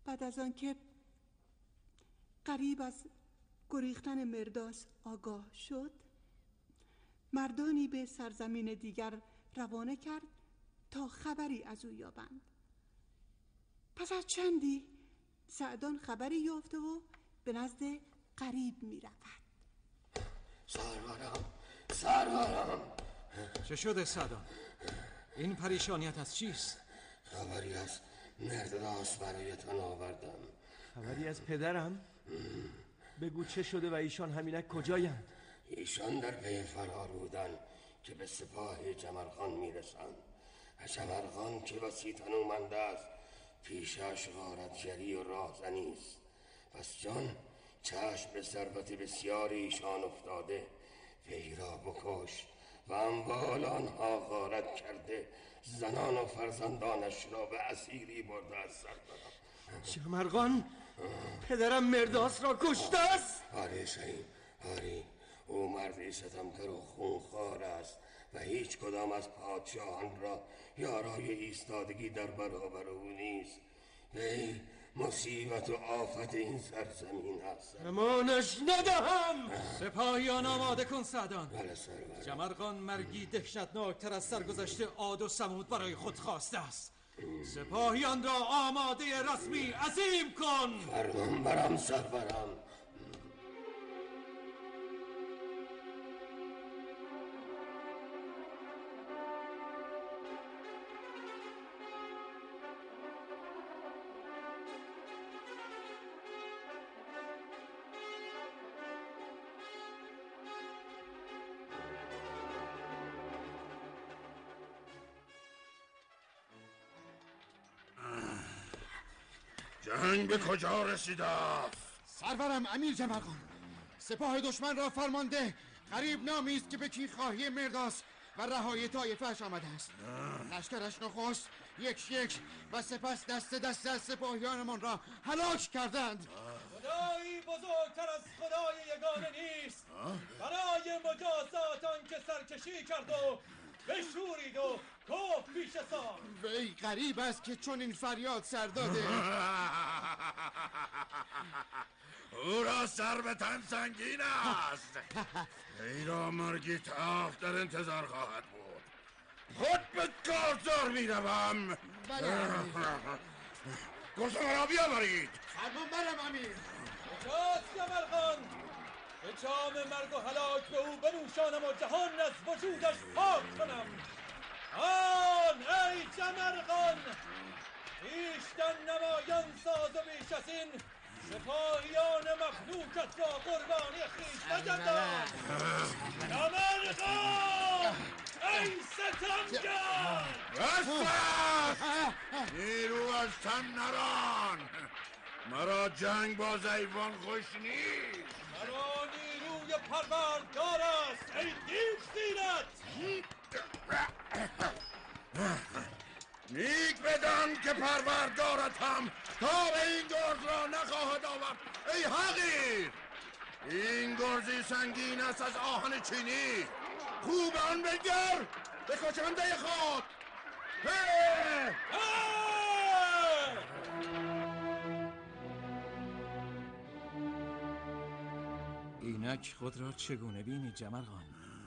بعد از آن که غریب از گریختن مرداس آگاه شد، مردانی به سرزمین دیگر روانه کرد تا خبری از او یابند. پس از چندی سعدان خبری یافته و به نزد غریب می رود. سرورم چه شده سعدان؟ این پریشانیت از چیست؟ خبری از مرداس برایتان آوردم. خبری از پدرم؟ بگو چه شده و ایشان همینک کجایند؟ ایشان در پی فرار بودند که به سپاه جمرخان میرسند و جمرخان که بسی تنومند است پیشش غارتگری و راهزنی است. پس جان چشم به ثروت بسیار ایشان افتاده، وی را بکش و اموال آنها غارت کرده، زنان و فرزندانش را به اسیری برده از سرورم. جمرخان پدرم مرداس را کشته است؟ آره شهین، آره. او مردی ستمگر و خونخوار است و هیچ کدام از پادشاهان را یارای ایستادگی در برابر او نیست. وی مصیبت و آفت این سرزمین است. امانش ندهم. سپاهیان آماده کن سعدان. بله سرورم. جمرخان مرگی دهشتناکتر از سرگذشت عاد و ثمود برای خود خواسته است. سپاهیان را آماده رسمی عظیم کن. فرمان برم سرورم. جنگ به کجا رسیده؟ سرورم امیر جمرخان، سپاه دشمن را فرمانده غریب نامی است که به کینخواهی مرداس و رهایی طایفه‌اش آمده است. لشکرش نخست یک و سپس دست از سپاهیانمان را هلاک کردند. خدایی بزرگتر از خدای یگانه نیست. برای مجازات آن که سرکشی کرد و بشورید و کف پیش ساخت. وی غریب است که چون این فریاد سر داده. او را سر به تن سنگین است. ای را مرگی تلخ در انتظار خواهد بود. خود به کارزار می روم. بله گرسنه را بیاورید. فرمان برم امیر. کجاست جمرخان؟ به جام مرگ و هلاک به او بنوشانم و جهان از وجودش پاک کنم. آن ای جمرخان، خویشتن نمایان ساز و بیش از این سپاهیان مفلوکت را قربانی خویش نگردان. جمرخان ای ستمگر، بس نیرو از تن نران. مرا جنگ با ضعیفان خوش نیست. مرا نیروی پروردگار است ای دیو زینت. نیک بدان که پروردگارتم تا به این گرز را نخواهد آورد. ای حقیر، این گرزی سنگین است از آهن چینی. خوب آن بنگر به کشنده خود. اینک خود را چگونه بینی جمرخان؟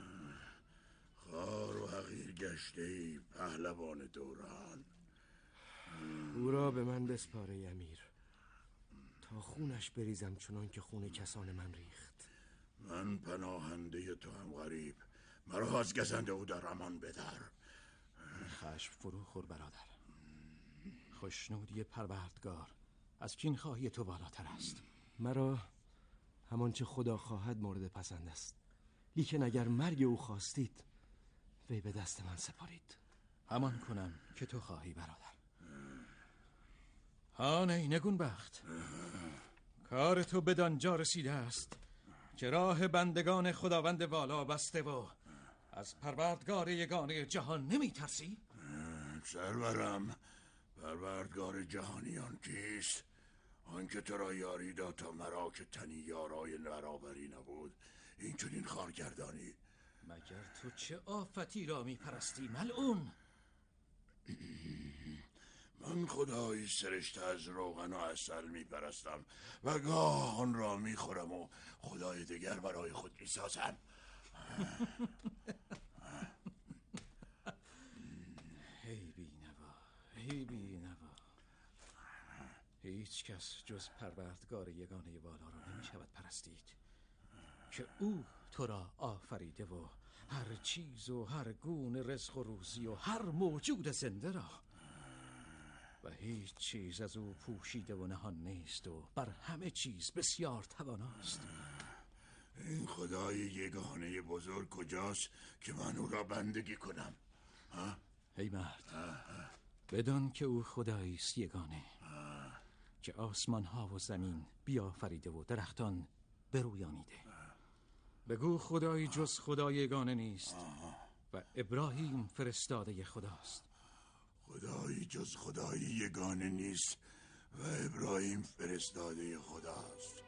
خوار و حقیر گشته ای پهلوان دوران. او را به من بسپاره امیر تا خونش بریزم چنان که خون کسان من ریخت. من پناهنده تو هم غریب. مرا از گزند او در امان بدر. خشم فرو خور برادر. خوشنودی پروردگار از کینخواهی تو بالاتر است. مرا همان چه خدا خواهد مورد پسند است، لیکن اگر مرگ او خواستید وی به دست من سپارید. همان کنم که تو خواهی برادر. هان ای نگون بخت، کار تو بدانجا رسیده است که راه بندگان خداوند والا بسته و از پروردگار یگانه جهان نمی ترسی؟ سرورم، پروردگار جهانیان کیست؟ آنکه تو را یاری داد تا مرا که تنی یارای برابری نبود این چنین خارگردانی. مگر تو چه آفتی را می پرستی ملعون؟ من خدایی سرشته از روغن و عسل میپرستم و گاه آن را میخورم و خدای دیگر برای خود میسازم. ای بینوا، ای بینوا، هیچ کس جز پروردگار یگانه والا را نمیشود پرستید که او تو را آفریده و هر چیز و هر گونه رزق و روزی و هر موجود زنده را، و هیچ چیز از او پوشیده و نهان نیست و بر همه چیز بسیار تواناست. این خدای یگانه بزرگ کجاست که من او را بندگی کنم؟ ای مرد، بدان که او خدایی است یگانه که آسمان ها و زمین بیافریده و درختان برویانیده. بگو خدایی جز خدای یگانه نیست و ابراهیم فرستاده خداست. خدایی جز خدای یگانه نیست و ابراهیم فرستاده خداست.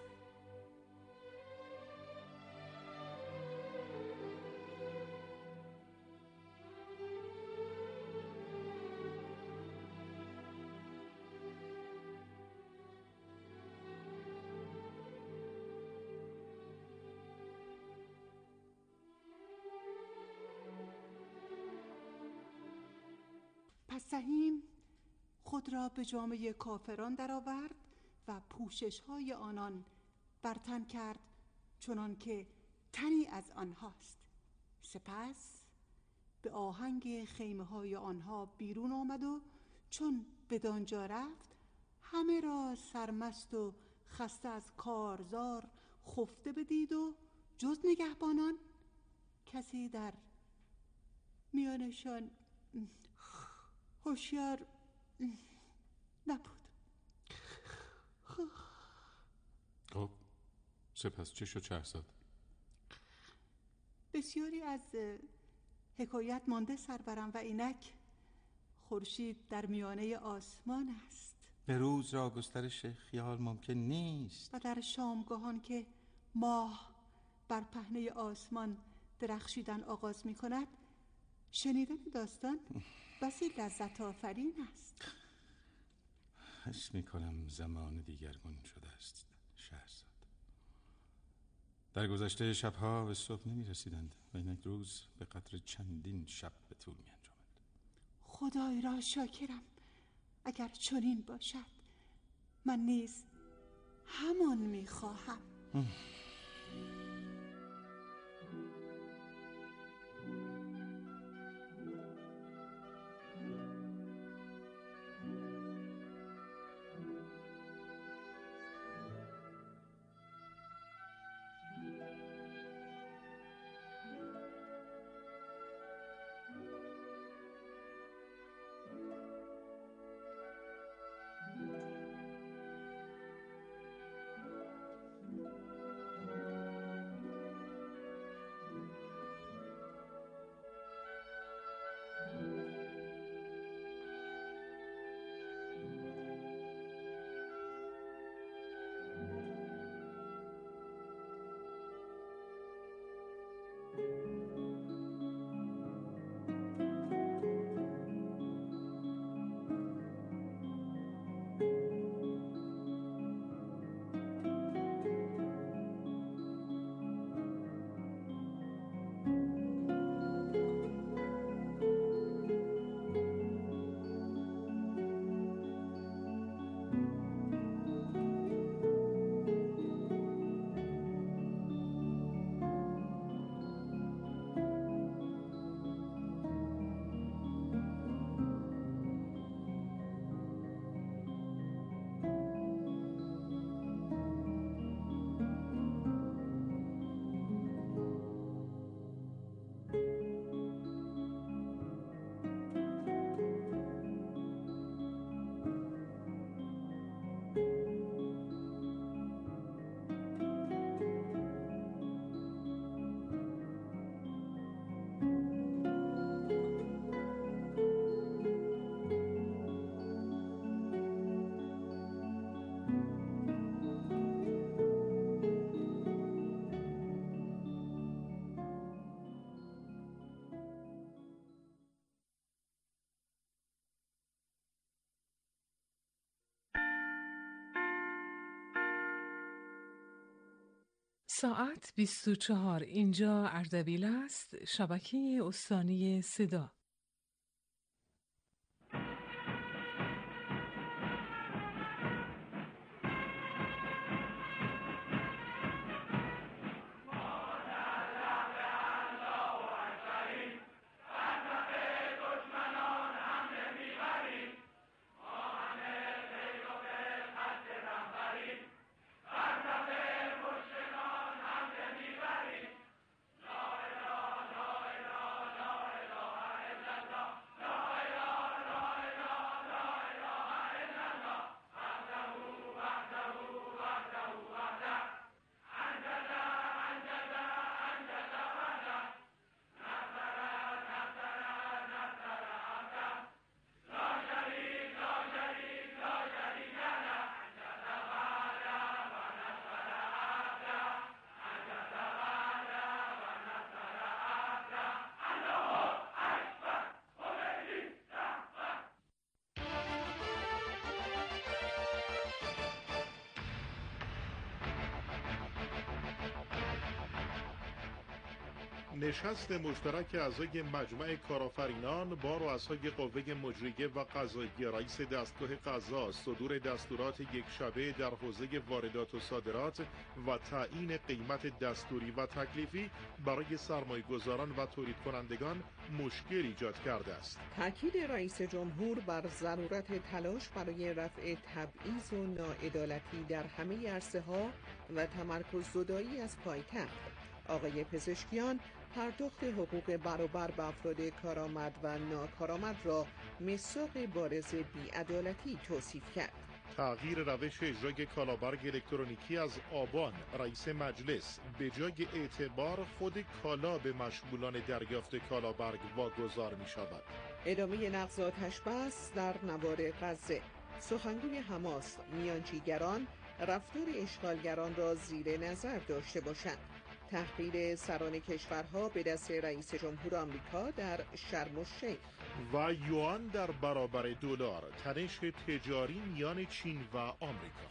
پس سهیم خود را به جامعه کافران درآورد و پوشش‌های آنان بر تن کرد چنان که تنی از آنهاست. سپس به آهنگ خیمه‌های آنها بیرون آمد و چون بدانجا رفت همه را سرمست و خسته از کارزار خفته بدید و جز نگهبانان کسی در میانشان هوشیار نبود. خب سپس چه شد شهرزاد؟ بسیاری از حکایت مانده سرورم و اینک خورشید در میانه آسمان است. به روز را گسترش خیال ممکن نیست و در شامگاهان که ماه بر پهنه آسمان درخشیدن آغاز می کند شنیدن داستان بسی لذت آفرین است. حس می کنم زمان دیگرگون شده است شهرزاد. در گذشته شبها به صبح نمی رسیدند و اینک روز به قدر چندین شب به طول می انجامد. خدای را شاکرم. اگر چنین باشد من نیز همان می خواهم. ساعت 24. اینجا اردبیل است، شبکه استانی صدا. نشست مشترک اعضای مجمع کارآفرینان با رؤسای قوه مجریه و قضایی رئیس دستگاه قضا صدور دستورات یک شبه در حوزه واردات و صادرات و تعیین قیمت دستوری و تکلیفی برای سرمایه‌گذاران و تولید کنندگان مشکل ایجاد کرده است. تاکید رئیس جمهور بر ضرورت تلاش برای رفع تبعیض و ناعدالتی در همه عرصه‌ها و تمرکز زدایی از پایتخت. آقای پزشکیان پرداخت حقوق برابر به افراد کارآمد و ناکارآمد را مصداق بارز بی‌عدالتی توصیف کرد. تغییر روش اجرای کالابرگ الکترونیکی از آبان، رئیس مجلس به جای اعتبار خود کالا به مشمولان دریافت کالابرگ واگذار می شود. ادامه نقض آتش بس در نوار غزه. سخنگوی حماس: میانجیگران رفتار اشغالگران را زیر نظر داشته باشند. تحقیر سران کشورها به دست رئیس جمهور آمریکا در شرم الشیخ. و یوان در برابر دلار، تنش تجاری میان چین و آمریکا.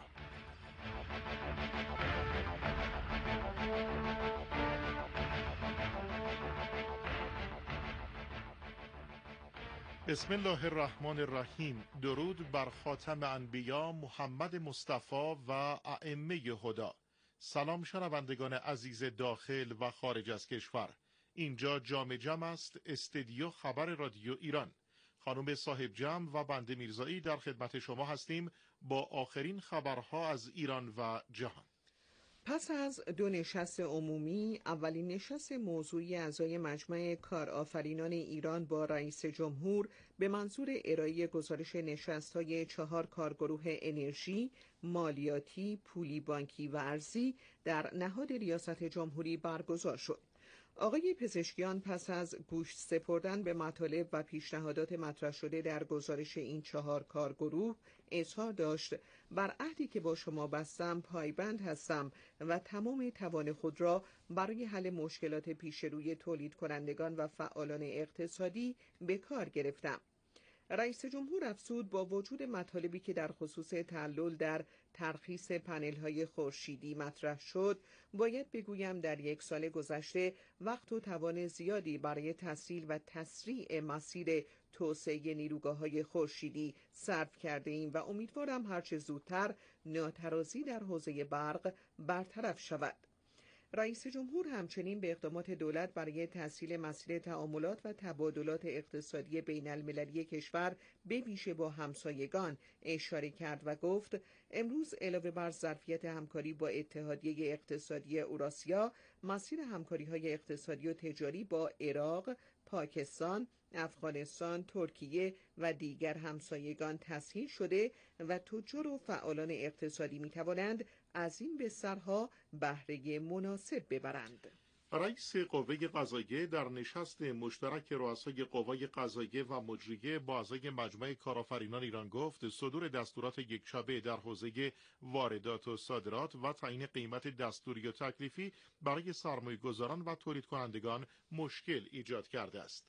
بسم الله الرحمن الرحیم. درود بر خاتم انبیا محمد مصطفی و ائمه هدی. سلام شنوندگان عزیز داخل و خارج از کشور. اینجا جام جم است، استدیو خبر رادیو ایران. خانم صاحب جم و بنده میرزایی در خدمت شما هستیم با آخرین خبرها از ایران و جهان. پس از دو نشست عمومی، اولین نشست موضوعی اعضای مجمع کارآفرینان ایران با رئیس جمهور به منظور ارائه گزارش نشست‌های 4 کارگروه انرژی، مالیاتی، پولی بانکی و ارزی در نهاد ریاست جمهوری برگزار شد. آقای پزشکیان پس از گوش سپردن به مطالب و پیشنهادات مطرح شده در گزارش این 4 کارگروه اظهار داشت بر عهدی که با شما بستم پایبند هستم و تمام توان خود را برای حل مشکلات پیش روی تولید کنندگان و فعالان اقتصادی به کار گرفتم. رئیس جمهور افزود با وجود مطالبی که در خصوص تعلل در ترخیص پنل‌های خورشیدی مطرح شد، باید بگویم در 1 سال گذشته وقت و توان زیادی برای تسهیل و تسریع مسیر توسعه نیروگاه‌های خورشیدی صرف کرده ایم و امیدوارم هرچه زودتر ناترازی در حوزه برق برطرف شود. رئیس جمهور همچنین به اقدامات دولت برای تسهیل مسیر تعاملات و تبادلات اقتصادی بین المللی کشور به ویژه با همسایگان اشاره کرد و گفت امروز علاوه بر ظرفیت همکاری با اتحادیه اقتصادی اوراسیا، مسیر همکاری‌های اقتصادی و تجاری با عراق، پاکستان، افغانستان، ترکیه و دیگر همسایگان تسهیل شده و تجار و فعالان اقتصادی می‌توانند از این بسترها بهره مناسب ببرند. رئیس قوه قضاییه در نشست مشترک رؤسای قوای قضاییه و مجریه با اعضای مجمع کارآفرینان ایران گفت صدور دستورات یک شبه در حوزه واردات و صادرات و تعیین قیمت دستوری و تکلیفی برای سرمایه‌گذاران و تولید کنندگان مشکل ایجاد کرده است.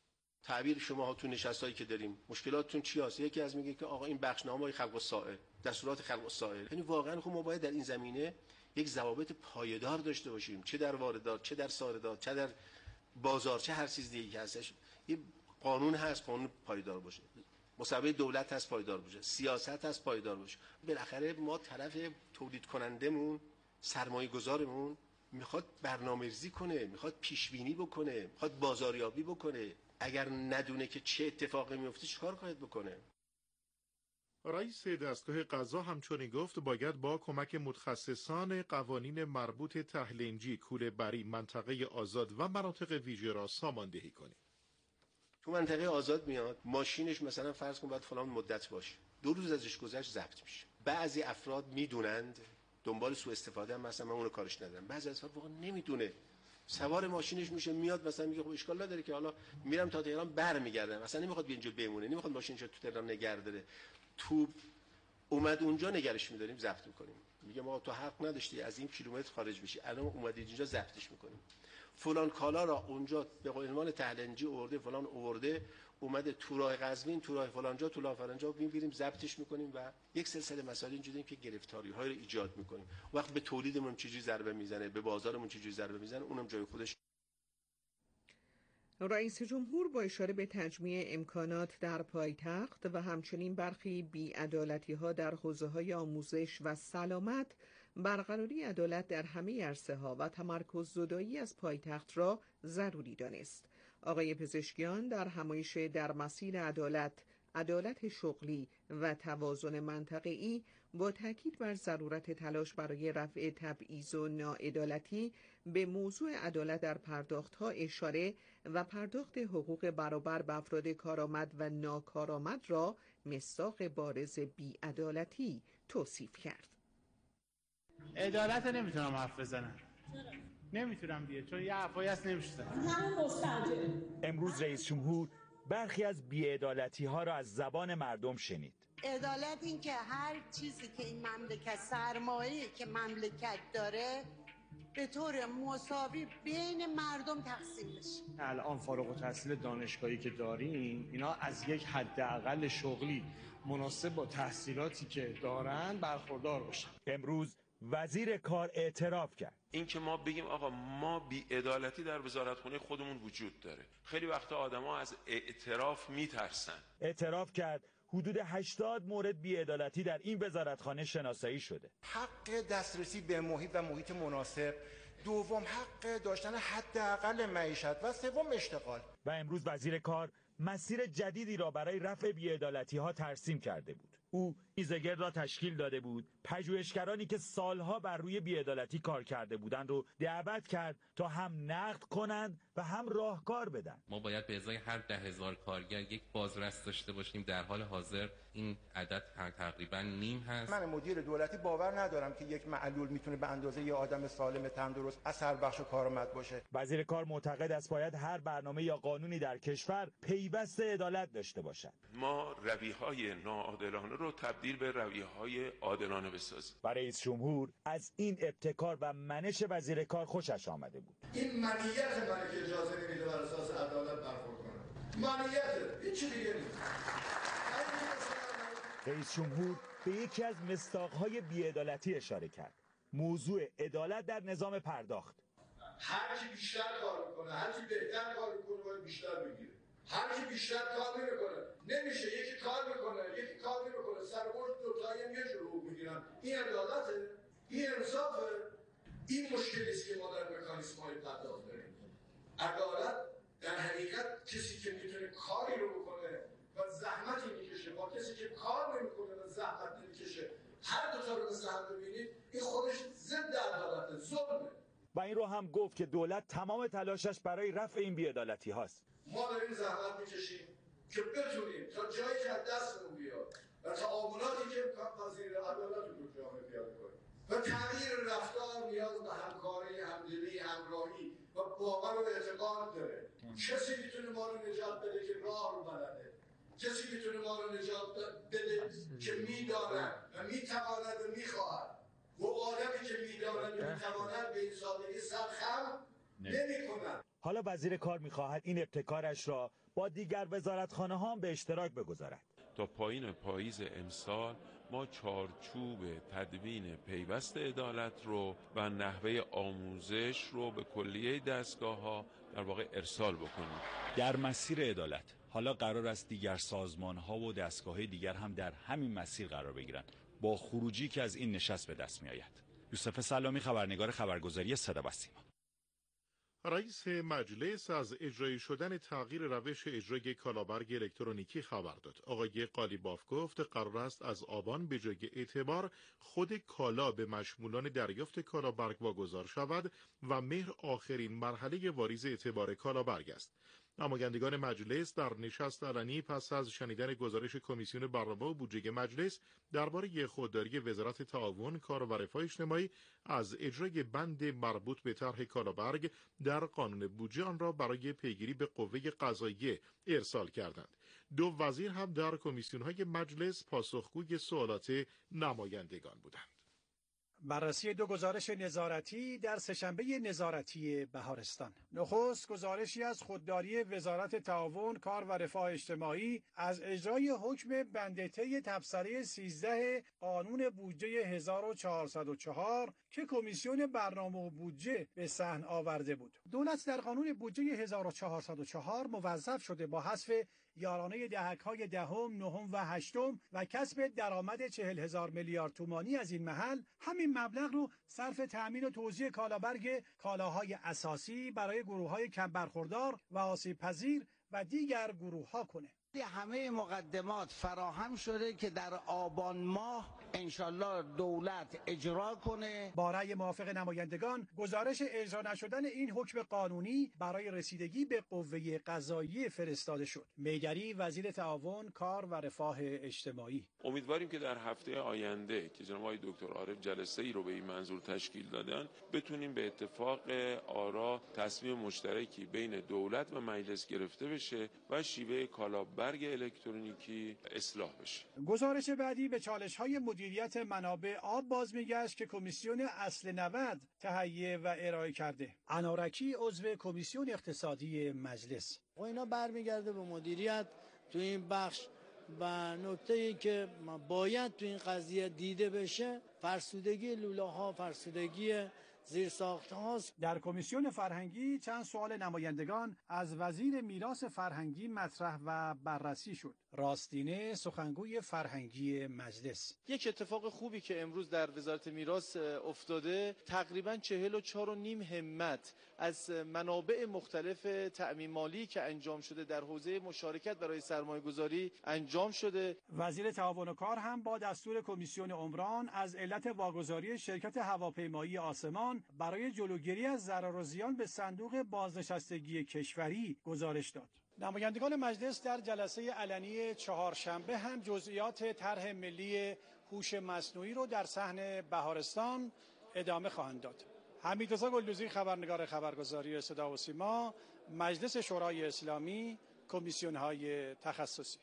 تعبیر شما تو نشستایی که داریم مشکلاتتون چی هست؟ یکی از میگه که آقا این بخشنامه‌های خلق السائل، دستورات خلق السائل، یعنی واقعا خب ما باید در این زمینه یک ضوابط پایدار داشته باشیم، چه در واردات، چه در صادرات، چه در بازار، چه هر چیز دیگه که هستش. یه قانون هست، قانون پایدار باشه، مصوبه دولت هست پایدار باشه، سیاست هست پایدار باشه. بالاخره ما طرف تولید کنندمون، سرمایه گذارمون میخواد برنامه‌ریزی کنه، میخواد پیش بینی بکنه، میخواد بازاریابی بکنه. اگر ندونه که چه اتفاقی میفته چیکار باید بکنه؟ رئیس دستگاه قضا همچنین گفت باید با کمک متخصصان قوانین مربوط تهلنجی، کوره بری، منطقه آزاد و مناطق ویژه را ساماندهی کنیم. تو منطقه آزاد میاد، ماشینش مثلا فرض کن باید فلان مدت باشه، 2 روز ازش گذشت ضبط میشه. بعضی افراد میدونند، دنبال سوء استفاده هم مثلا من اونو کارش ندارم. بعضی از افراد واقعا نمیدونه، سوار ماشینش میشه میاد مثلا میگه خب اشکال نداره که حالا میرم تا تهران برمیگردم، مثلا نمیخواد اینجا بمونه، نمیخواد ماشینش تو تهران نگه داره. تو اومد اونجا نگرش می‌داریم، ضبط می‌کنیم. میگه ما تو حق نداشتی از این کیلومتر خارج بشی، الان اومدید اینجا ضبطش می‌کنیم. فلان کالا را اونجا به عنوان تهلنجی آورده، فلان آورده، اومده تو راه قزوین، تو راه فلان جا، تو راه فلان جا، می‌بریم ضبطش می‌کنیم و یک سلسله مسائل اینجوریه که گرفتاری‌های رو ایجاد می‌کنیم. وقت به تولیدمون چجوری ضربه میزنه، به بازارمون چجوری ضربه میزنه، اونم جای خودش. رئیس جمهور با اشاره به تجمیع امکانات در پایتخت و همچنین برخی بی‌عدالتی‌ها در حوزه‌های آموزش و سلامت، برقراری عدالت در همه عرصه‌ها و تمرکز زدایی از پایتخت را ضروری دانست. آقای پزشکیان در همایش در مسیر عدالت شغلی و توازن منطقه‌ای با تاکید بر ضرورت تلاش برای رفع تبعیض و ناعدالتی به موضوع عدالت در پرداخت‌ها اشاره و پرداخت حقوق برابر به افراد کارآمد و ناکارآمد را مصداق بارز بی‌عدالتی توصیف کرد. عدالت نمیتونم حرف بزنم. نمیتونم دیگه، چون یه حرفایی هست نمیشه. امروز رئیس جمهور برخی از بی‌عدالتی‌ها را از زبان مردم شنید. عدالت این که هر چیزی که این مملکت، سرمایه‌ای که مملکت داره، به طور مساوی بین مردم تقسیم بشه. الان فارغ التحصیل دانشگاهی که داریم، اینا از یک حداقل شغلی مناسب با تحصیلاتی که دارن برخوردار باشن. امروز وزیر کار اعتراف کرد. این که ما بگیم آقا ما بی‌عدالتی در وزارتخونه خودمون وجود داره. خیلی وقتا آدما از اعتراف میترسن. اعتراف کرد حدود 80 مورد بی‌عدالتی در این وزارتخانه شناسایی شده. حق دسترسی به محیط و محیط مناسب، دوم حق داشتن حداقل معیشت و سوم اشتغال. و امروز وزیر کار مسیر جدیدی را برای رفع بی‌عدالتی‌ها ترسیم کرده بود. او ایزگرد را تشکیل داده بود، پژوهشگرانی که سالها بر روی بی‌عدالتی کار کرده بودند رو دعوت کرد تا هم نقد کنند و هم راهکار بدن. ما باید به ازای هر 10,000 کارگر یک بازرس داشته باشیم. در حال حاضر این عدد تقریبا نیم هست. من مدیر دولتی باور ندارم که یک معلول میتونه به اندازه یه آدم سالم تندرست اثر بخش و کارآمد باشه. وزیر کار معتقد است باید هر برنامه یا قانونی در کشور پیوست عدالت داشته باشد. ما رویه‌های ناعادلانه رو تبدیل به رویه‌های عادلانه بسازیم. و رئیس جمهور از این ابتکار و منش وزیر کار خوشش آمده بود. این منیت منه که اجازه نمیده بر اساس عدالت برخورد کنه. منیته، هیچ دیگه نیست. رئیس جمهور به یکی از مصداق‌های بی‌عدالتی اشاره کرد. موضوع عدالت در نظام پرداخت. هر کی بیشتر کار میکنه، هر کی بهتر کار میکنه باید بیشتر بگیره. هر کی بیشتر کار نمیکنه نمیشه، یکی کار میکنه یکی کار نمیکنه، سر برد دو تایی هم یه جور حقوق میگیرن. این عدالته؟ این انصافه؟ این مشکلی است که ما در مکانیزم‌های پرداخت داریم. عدالت در حقیقت کسی که میتونه کاری رو بکنه و زحمتی میکشه با کسی که کار نمیکنه و زحمت نمیکشه، هر دو تا رو مثل هم ببینید، این خودش ضد عدالت، ظلمه. و این رو هم گفت که دولت تمام تلاشش برای رفع این بی‌عدالتی هاست. ما داریم زحمت میکشیم که بتونیم تا جایی که از دستمون بیاد و تعاملاتی که امکان پذیر عدالت رو تو جامعه پیاده کنیم و تغییر رفتار نیاز به همکاری، همدلی، همراهی و باور و اعتقاد داره. کسی میتونه ما رو نجات بده که راه رو بلده، کسی میتونه ما رو نجات بده که میداند و میتواند و میخواهد. و آدمی که میداند و میتواند به این سادگی سرخم نمی‌کند. حالا وزیر کار می‌خواهد این ابتکارش را با دیگر وزارتخانه‌ها هم به اشتراک بگذارد. تا پایین پاییز امسال ما چارچوب تدوین پیوست عدالت رو و نحوه آموزش رو به کلیه دستگاه‌ها در واقع ارسال بکنیم. در مسیر عدالت حالا قرار است دیگر سازمان‌ها و دستگاه‌های دیگر هم در همین مسیر قرار بگیرند با خروجی که از این نشست به دست می‌آید. یوسف سلامی، خبرنگار خبرگزاری صدا و سیما. رئیس مجلس از اجرایی شدن تغییر روش اجرای کالابرگ الکترونیکی خبر داد. آقای قالیباف گفت قرار است از آبان به جای اعتبار خود کالا به مشمولان دریافت کالابرگ واگذار شود و مهر آخرین مرحله واریز اعتبار کالابرگ است. نمایندگان مجلس در نشست علنی پس از شنیدن گزارش کمیسیون برنامه و بودجه مجلس درباره خودداری وزارت تعاون، کار و رفاه اجتماعی از اجرای بند مربوط به طرح کالابرگ در قانون بودجه آن را برای پیگیری به قوه قضاییه ارسال کردند. دو وزیر هم در کمیسیون‌های مجلس پاسخگوی سوالات نمایندگان بودند. بررسی دو گزارش نظارتی در سه‌شنبه نظارتی بهارستان. نخست گزارشی از خودداری وزارت تعاون، کار و رفاه اجتماعی از اجرای حکم بند ط تبصره 13 قانون بودجه 1404 که کمیسیون برنامه و بودجه به صحن آورده بود. دولت در قانون بودجه 1404 موظف شده با حذف یارانه دهک‌های دهم، نهم و هشتم و کسب درآمد 40,000 میلیارد تومانی از این محل همین مبلغ رو صرف تأمین و توزیع کالابرگ کالاهای اساسی برای گروه‌های کم برخوردار و آسیب پذیر و دیگر گروه‌ها کنه. همه مقدمات فراهم شده که در آبان ماه انشالله دولت اجرا کنه. با رأی موافق نمایندگان گزارش اجرا نشدن این حکم قانونی برای رسیدگی به قوه قضاییه فرستاده شد. میدری، وزیر تعاون، کار و رفاه اجتماعی: امیدواریم که در هفته آینده که جناب آقای دکتر عارف جلسه‌ای رو به این منظور تشکیل دادن بتونیم به اتفاق آرا تصمیم مشترکی بین دولت و مجلس گرفته بشه و شیوه کالابرگ الکترونیکی اصلاح بشه. گزارش بعدی به چالش‌های مدیریت منابع آب باز میگشت که کمیسیون اصل 90 تهیه و ارائه کرده. انارکی، عضو کمیسیون اقتصادی مجلس: اینا برمیگرده به مدیریت تو این بخش و نکته‌ای که باید تو این قضیه دیده بشه فرسودگی لوله‌ها، فرسودگی زیرساخت‌هاست. در کمیسیون فرهنگی چند سوال نمایندگان از وزیر میراث فرهنگی مطرح و بررسی شد. راستینه، سخنگوی فرهنگی مجلس: یک اتفاق خوبی که امروز در وزارت میراث افتاده، تقریباً 44.5 همت از منابع مختلف تأمین مالی که انجام شده در حوزه مشارکت برای سرمایه‌گذاری انجام شده. وزیر تعاون و کار هم با دستور کمیسیون عمران از علت واگذاری شرکت هواپیمایی آسمان برای جلوگیری از ضرر و زیان به صندوق بازنشستگی کشوری گزارش داد. نمایندگان مجلس در جلسه علنی چهارشنبه هم جزئیات طرح ملی هوش مصنوعی رو در صحن بهارستان ادامه خواهند داد. حمیدرضا گلدوزی، خبرنگار خبرگزاری صدا و سیما، مجلس شورای اسلامی، کمیسیون‌های تخصصی.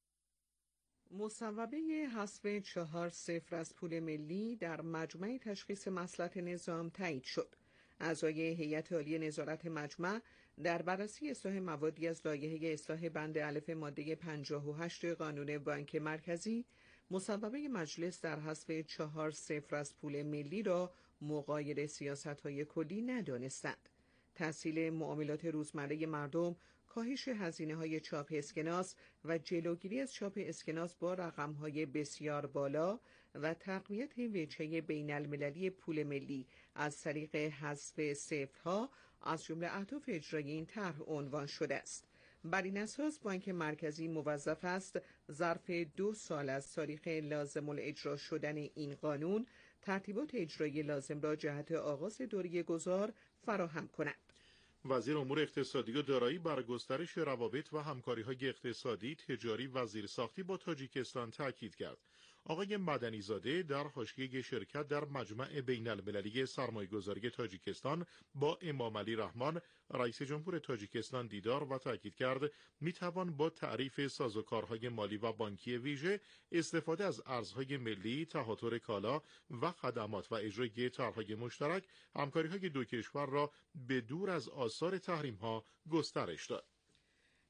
مصوبه حذف 4-0 از پول ملی در مجمع تشخیص مصلحت نظام تایید شد. اعضای هیئت عالی نظارت مجمع در بررسی اصلاح موادی از لایحه اصلاح بند الف ماده 58 قانون بانک مرکزی، مصوبه مجلس در حذف 4-0 از پول ملی را مغایر سیاست‌های کلی ندانستند. تسهیل معاملات روزمره مردم، کاهش هزینه‌های چاپ اسکناس و جلوگیری از چاپ اسکناس با رقم‌های بسیار بالا و تقویت وجهه بین‌المللی پول ملی از طریق حذف صفرها از جمله اهداف اجرایی این طرح عنوان شده است. بر این اساس بانک مرکزی موظف است ظرف 2 سال از تاریخ لازم الاجرا شدن این قانون ترتیبات اجرایی لازم را جهت آغاز دوره گذار فراهم کند. وزیر امور اقتصادی و دارایی بر گسترش روابط و همکاری‌های اقتصادی، تجاری و زیرساختی با تاجیکستان تاکید کرد. آقای مدنیزاده در حاشیه شرکت در مجمع بین‌المللی سرمایه‌گذاری تاجیکستان با امام علی رحمان رئیس جمهور تاجیکستان دیدار و تاکید کرد میتوان با تعریف سازوکارهای مالی و بانکی ویژه، استفاده از ارزهای ملی، تهاتر کالا و خدمات و اجرای طرح‌های مشترک همکاری‌های دو کشور را به دور از آثار تحریم‌ها گسترش داد.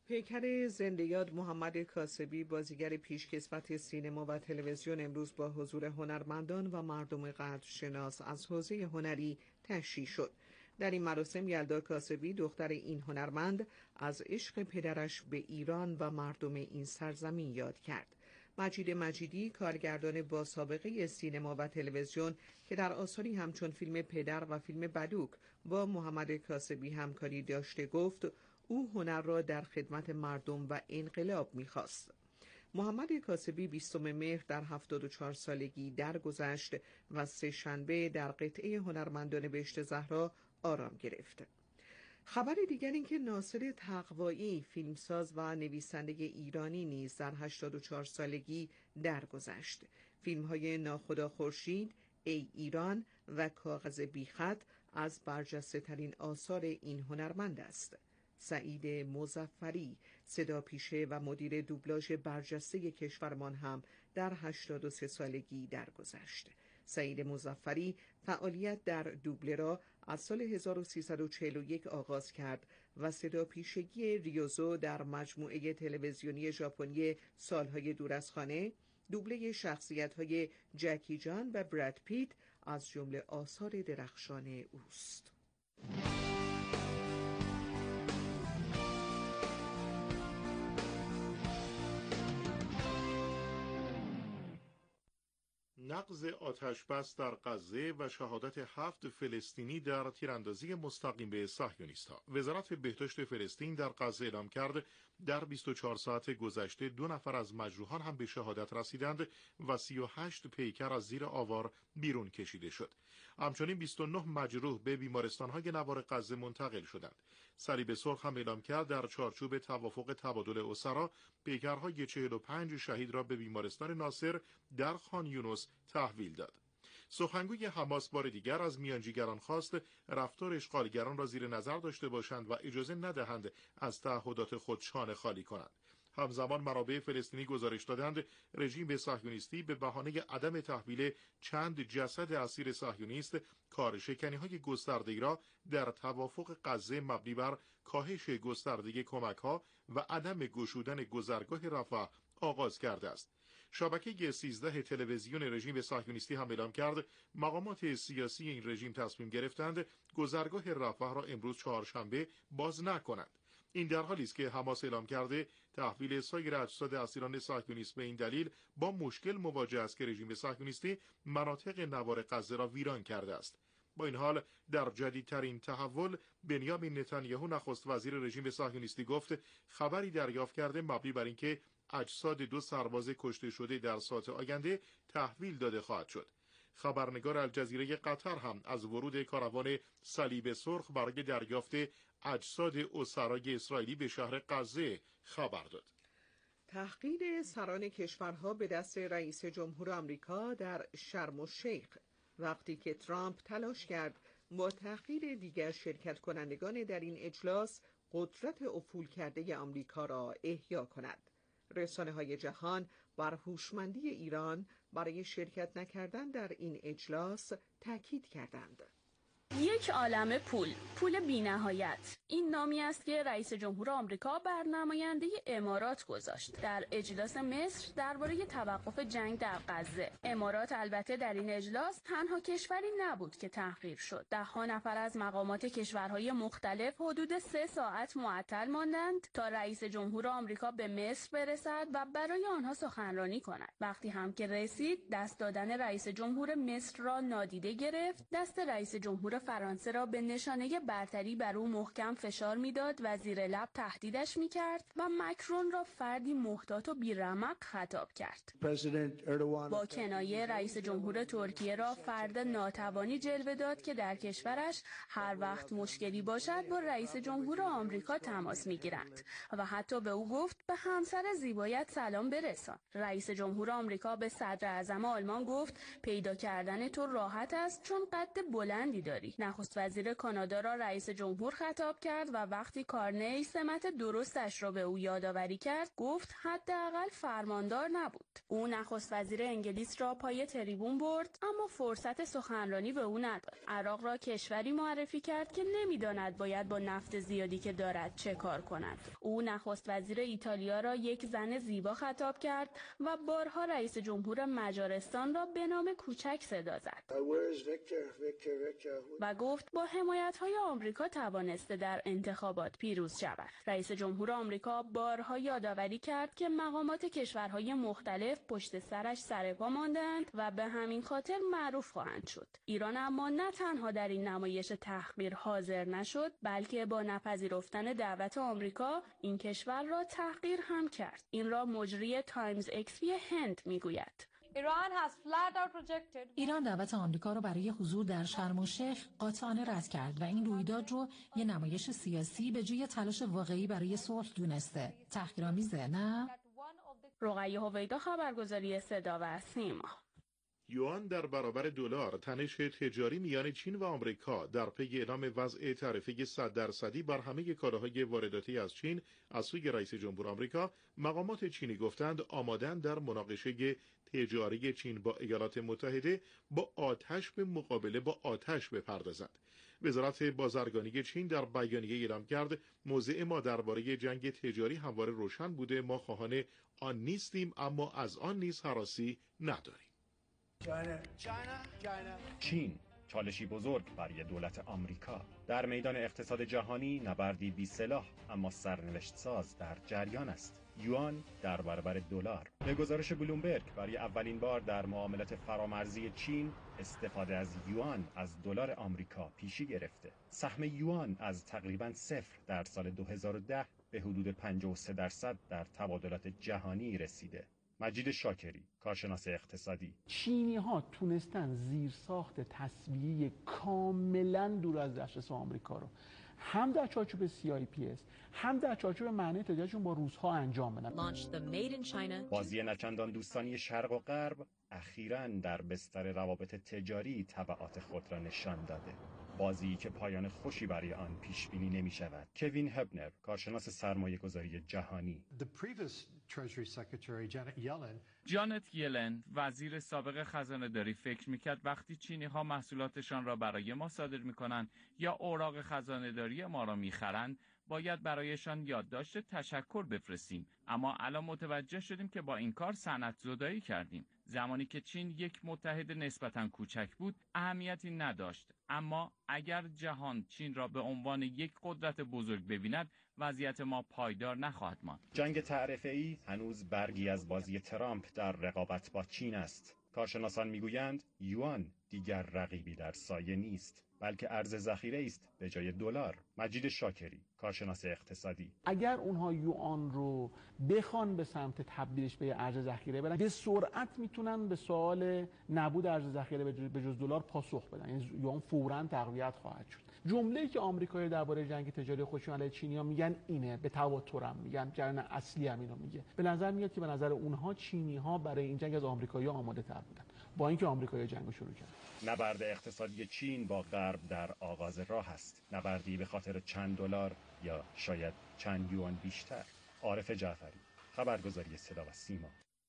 پیکر زنده یاد محمد کاسبی، بازیگر پیشکسوت سینما و تلویزیون، امروز با حضور هنرمندان و مردم قدرشناس از حوزه هنری تشییع شد. در این مراسم یلدا کاسبی، دختر این هنرمند، از عشق پدرش به ایران و مردم این سرزمین یاد کرد. مجید مجیدی، کارگردان با سابقه سینما و تلویزیون که در آثاری همچون فیلم پدر و فیلم بدوک با محمد کاسبی همکاری داشته، گفت او هنر را در خدمت مردم و انقلاب می‌خواست. محمد کاسبی 20 مهر در 74 سالگی درگذشت و سه‌شنبه در قطعه هنرمندان بهشت زهرا آرام گرفت. خبر دیگر این که ناصر تقوایی، فیلمساز و نویسنده ایرانی نیز در 84 سالگی درگذشت. فیلم‌های ناخدا خورشید، ای ایران و کاغذ بیخط از برجسته‌ترین آثار این هنرمند است. سعید مظفری، صداپیشه و مدیر دوبلاژ برجسته کشورمان، هم در 83 سالگی درگذشت. سعید مظفری فعالیت در دوبله را از سال 1341 آغاز کرد و صداپیشگی ریوزو در مجموعه تلویزیونی ژاپنی سالهای دور از خانه، دوبله شخصیت‌های جکی جان و براد پیت از جمله آثار درخشان اوست. نقض آتش‌بس در غزه و شهادت 7 فلسطینی در تیراندازی مستقیم به صهیونیست‌ها. وزارت بهداشت فلسطین در غزه اعلام کرد در 24 ساعت گذشته 2 نفر از مجروحان هم به شهادت رسیدند و 38 پیکر از زیر آوار بیرون کشیده شد. همچنین 29 مجروح به بیمارستان‌های نوار غزه منتقل شدند. صلیب سرخ هم اعلام کرد در چارچوب توافق تبادل اسرا، پیکرهای 45 شهید را به بیمارستان ناصر در خان یونس تحویل داد. سخنگوی حماس بار دیگر از میانجیگران خواست رفتار اشغالگران را زیر نظر داشته باشند و اجازه ندهند از تعهدات خود شانه خالی کنند. همزمان منابع فلسطینی گزارش دادند رژیم صهیونیستی به بهانه عدم تحویل چند جسد اسیر صهیونیست، کارشکنی‌های گسترده‌ای را در توافق غزه مبنی بر کاهش گستردگی کمک‌ها و عدم گشودن گذرگاه رفح آغاز کرده است. شبکه 13 تلویزیون رژیم صهیونیستی هم اعلام کرد مقامات سیاسی این رژیم تصمیم گرفتند گذرگاه رفح را امروز چهارشنبه باز نکنند. این در حالی است که حماس اعلام کرده تحویل سایر اجساد اسیران صهیونیست به این دلیل با مشکل مواجه است که رژیم صهیونیستی مناطق نوار غزه را ویران کرده است. با این حال در جدیدترین تحول بنیامین نتانیاهو نخست وزیر رژیم صهیونیستی گفت خبری دریافت کرده مبنی بر اینکه اجساد 2 سرباز کشته شده در ساعات آینده تحویل داده خواهد شد. خبرنگار الجزیره قطر هم از ورود کاروان صلیب سرخ برای دریافت اجساد اسرای اسرائیلی به شهر غزه خبر داد. تحقیر سران کشورها به دست رئیس جمهور آمریکا در شرم الشیخ، وقتی که ترامپ تلاش کرد با تحقیر دیگر شرکت کنندگان در این اجلاس قدرت افول کرده آمریکا را احیا کند. رسانه‌های جهان بر هوشمندی ایران برای شرکت نکردن در این اجلاس تاکید کردند. یک عالمه پول بی‌نهایت، این نامی است که رئیس جمهور آمریکا بر نماینده امارات گذاشت در اجلاس مصر درباره توقف جنگ در غزه. امارات البته در این اجلاس تنها کشوری نبود که تحقیر شد. 10 نفر از مقامات کشورهای مختلف حدود 3 ساعت معطل ماندند تا رئیس جمهور آمریکا به مصر برسد و برای آنها سخنرانی کند. وقتی هم که رسید، دست دادن رئیس جمهور مصر را نادیده گرفت، دست رئیس جمهور فرانسه را به نشانه برتری بر او محکم فشار میداد و زیر لب تهدیدش میکرد و مکرون را فردی محتاط و بی‌رمق خطاب کرد. با کنایه رئیس جمهور ترکیه را فرد ناتوانی جلوه داد که در کشورش هر وقت مشکلی باشد با رئیس جمهور آمریکا تماس میگیرند و حتی به او گفت به همسر زیبایت سلام برسان. رئیس جمهور آمریکا به صدر اعظم آلمان گفت پیدا کردن تو راحت است چون قد بلندی داری. تجاری. نخست وزیر کانادا را رئیس جمهور خطاب کرد و وقتی کارنی سمت درستش را به او یادآوری کرد گفت حداقل فرماندار نبود. او نخست وزیر انگلیس را پای تریبون برد اما فرصت سخنرانی به او نداد. عراق را کشوری معرفی کرد که نمیداند باید با نفت زیادی که دارد چه کار کند. او نخست وزیر ایتالیا را یک زن زیبا خطاب کرد و بارها رئیس جمهور مجارستان را به نام کوچک صدا زد و گفت با حمایت‌های آمریکا توانسته در انتخابات پیروز شود. رئیس جمهور آمریکا بارها یادآوری کرد که مقامات کشورهای مختلف پشت سرش سرپا ماندند و به همین خاطر معروف خواهند شد. ایران اما نه تنها در این نمایش تحقیر حاضر نشد، بلکه با نپذیرفتن دعوت آمریکا این کشور را تحقیر هم کرد. این را مجری تایمز اکسپی هند میگوید. ایران دعوت آمریکا را برای حضور در شرم الشیخ قاطعانه رد کرد و این رویداد رو یه نمایش سیاسی به جای تلاش واقعی برای صلح دونسته. تحقیرآمیزه، نه؟ رقیه هویدا، خبرگزاری صدا و سیما. یوان در برابر دلار، تنش تجاری میان چین و آمریکا در پی اعلام وضع تعرفه 100% بر همه کالاهای وارداتی از چین از سوی رئیس جمهور آمریکا، مقامات چینی گفتند آمادند در مناقشه تجاری چین با ایالات متحده با آتش به مقابله با آتش بپردازند. وزارت بازرگانی چین در بیانیه اعلام کرد موضع ما درباره جنگ تجاری همواره روشن بوده، ما خواهان آن نیستیم اما از آن نیز هراسی نداریم. چین چالشی بزرگ برای دولت آمریکا. در میدان اقتصاد جهانی نبردی بی سلاح اما سرنوشت ساز در جریان است. یوان در برابر دلار. به گزارش بلومبرگ برای اولین بار در معاملات فرامرزی چین استفاده از یوان از دلار آمریکا پیشی گرفته. سهم یوان از تقریباً 0 در سال 2010 به حدود 53% در تبادلات جهانی رسیده. مجید شاکری، کارشناس اقتصادی: چینی ها تونستن زیرساخت تسویه کاملا دور از دسترس آمریکا رو هم در چارچوب CIPS هم در چارچوب معنی تجارتشون با روس‌ها انجام بدن. بازی نچندان دوستانی شرق و غرب اخیراً در بستر روابط تجاری تبعات خود را نشان داده. بازی که پایان خوشی برای آن پیش بینی نمی شود. کوین هبنر، کارشناس سرمایه گذاری جهانی: جانت یلن، وزیر سابق خزانه داری، فکر میکرد وقتی چینی ها محصولاتشان را برای ما صادر میکنن یا اوراق خزانه داری ما را میخرن باید برایشان یادداشت تشکر بفرستیم، اما الان متوجه شدیم که با این کار صنعت زدایی کردیم. زمانی که چین یک متحد نسبتاً کوچک بود اهمیتی نداشت، اما اگر جهان چین را به عنوان یک قدرت بزرگ ببیند وضعیت ما پایدار نخواهد ماند. جنگ تعرفه‌ای هنوز برگی از بازی ترامپ در رقابت با چین است. کارشناسان میگویند یوان دیگر رقیبی در سایه نیست، بلکه ارز ذخیره است به جای دلار. مجید شاکری، کارشناس اقتصادی: اگر اونها یوان رو بخوان به سمت تبدیلش به ارز ذخیره برن، به سرعت میتونن به سوال نبود ارز ذخیره به جز دلار پاسخ بدن. یعنی یوان فوراً تقویت خواهد شد. جمله‌ای که آمریکایی درباره جنگ تجاری خودشون علیه چینی‌ها میگن اینه، به تواترم میگن، جریان اصلی هم اینو میگه. به نظر میاد که به نظر اونها چینی‌ها برای این جنگ از آمریکایی‌ها آماده‌تر بودن، با اینکه آمریکایی‌ها جنگو شروع کردن. نبرد اقتصادی چین با غرب در آغاز راه است. نبردی به خاطر چند دلار یا شاید چند یوان بیشتر. عارف جعفری، خبرگزاری صدا و سیما.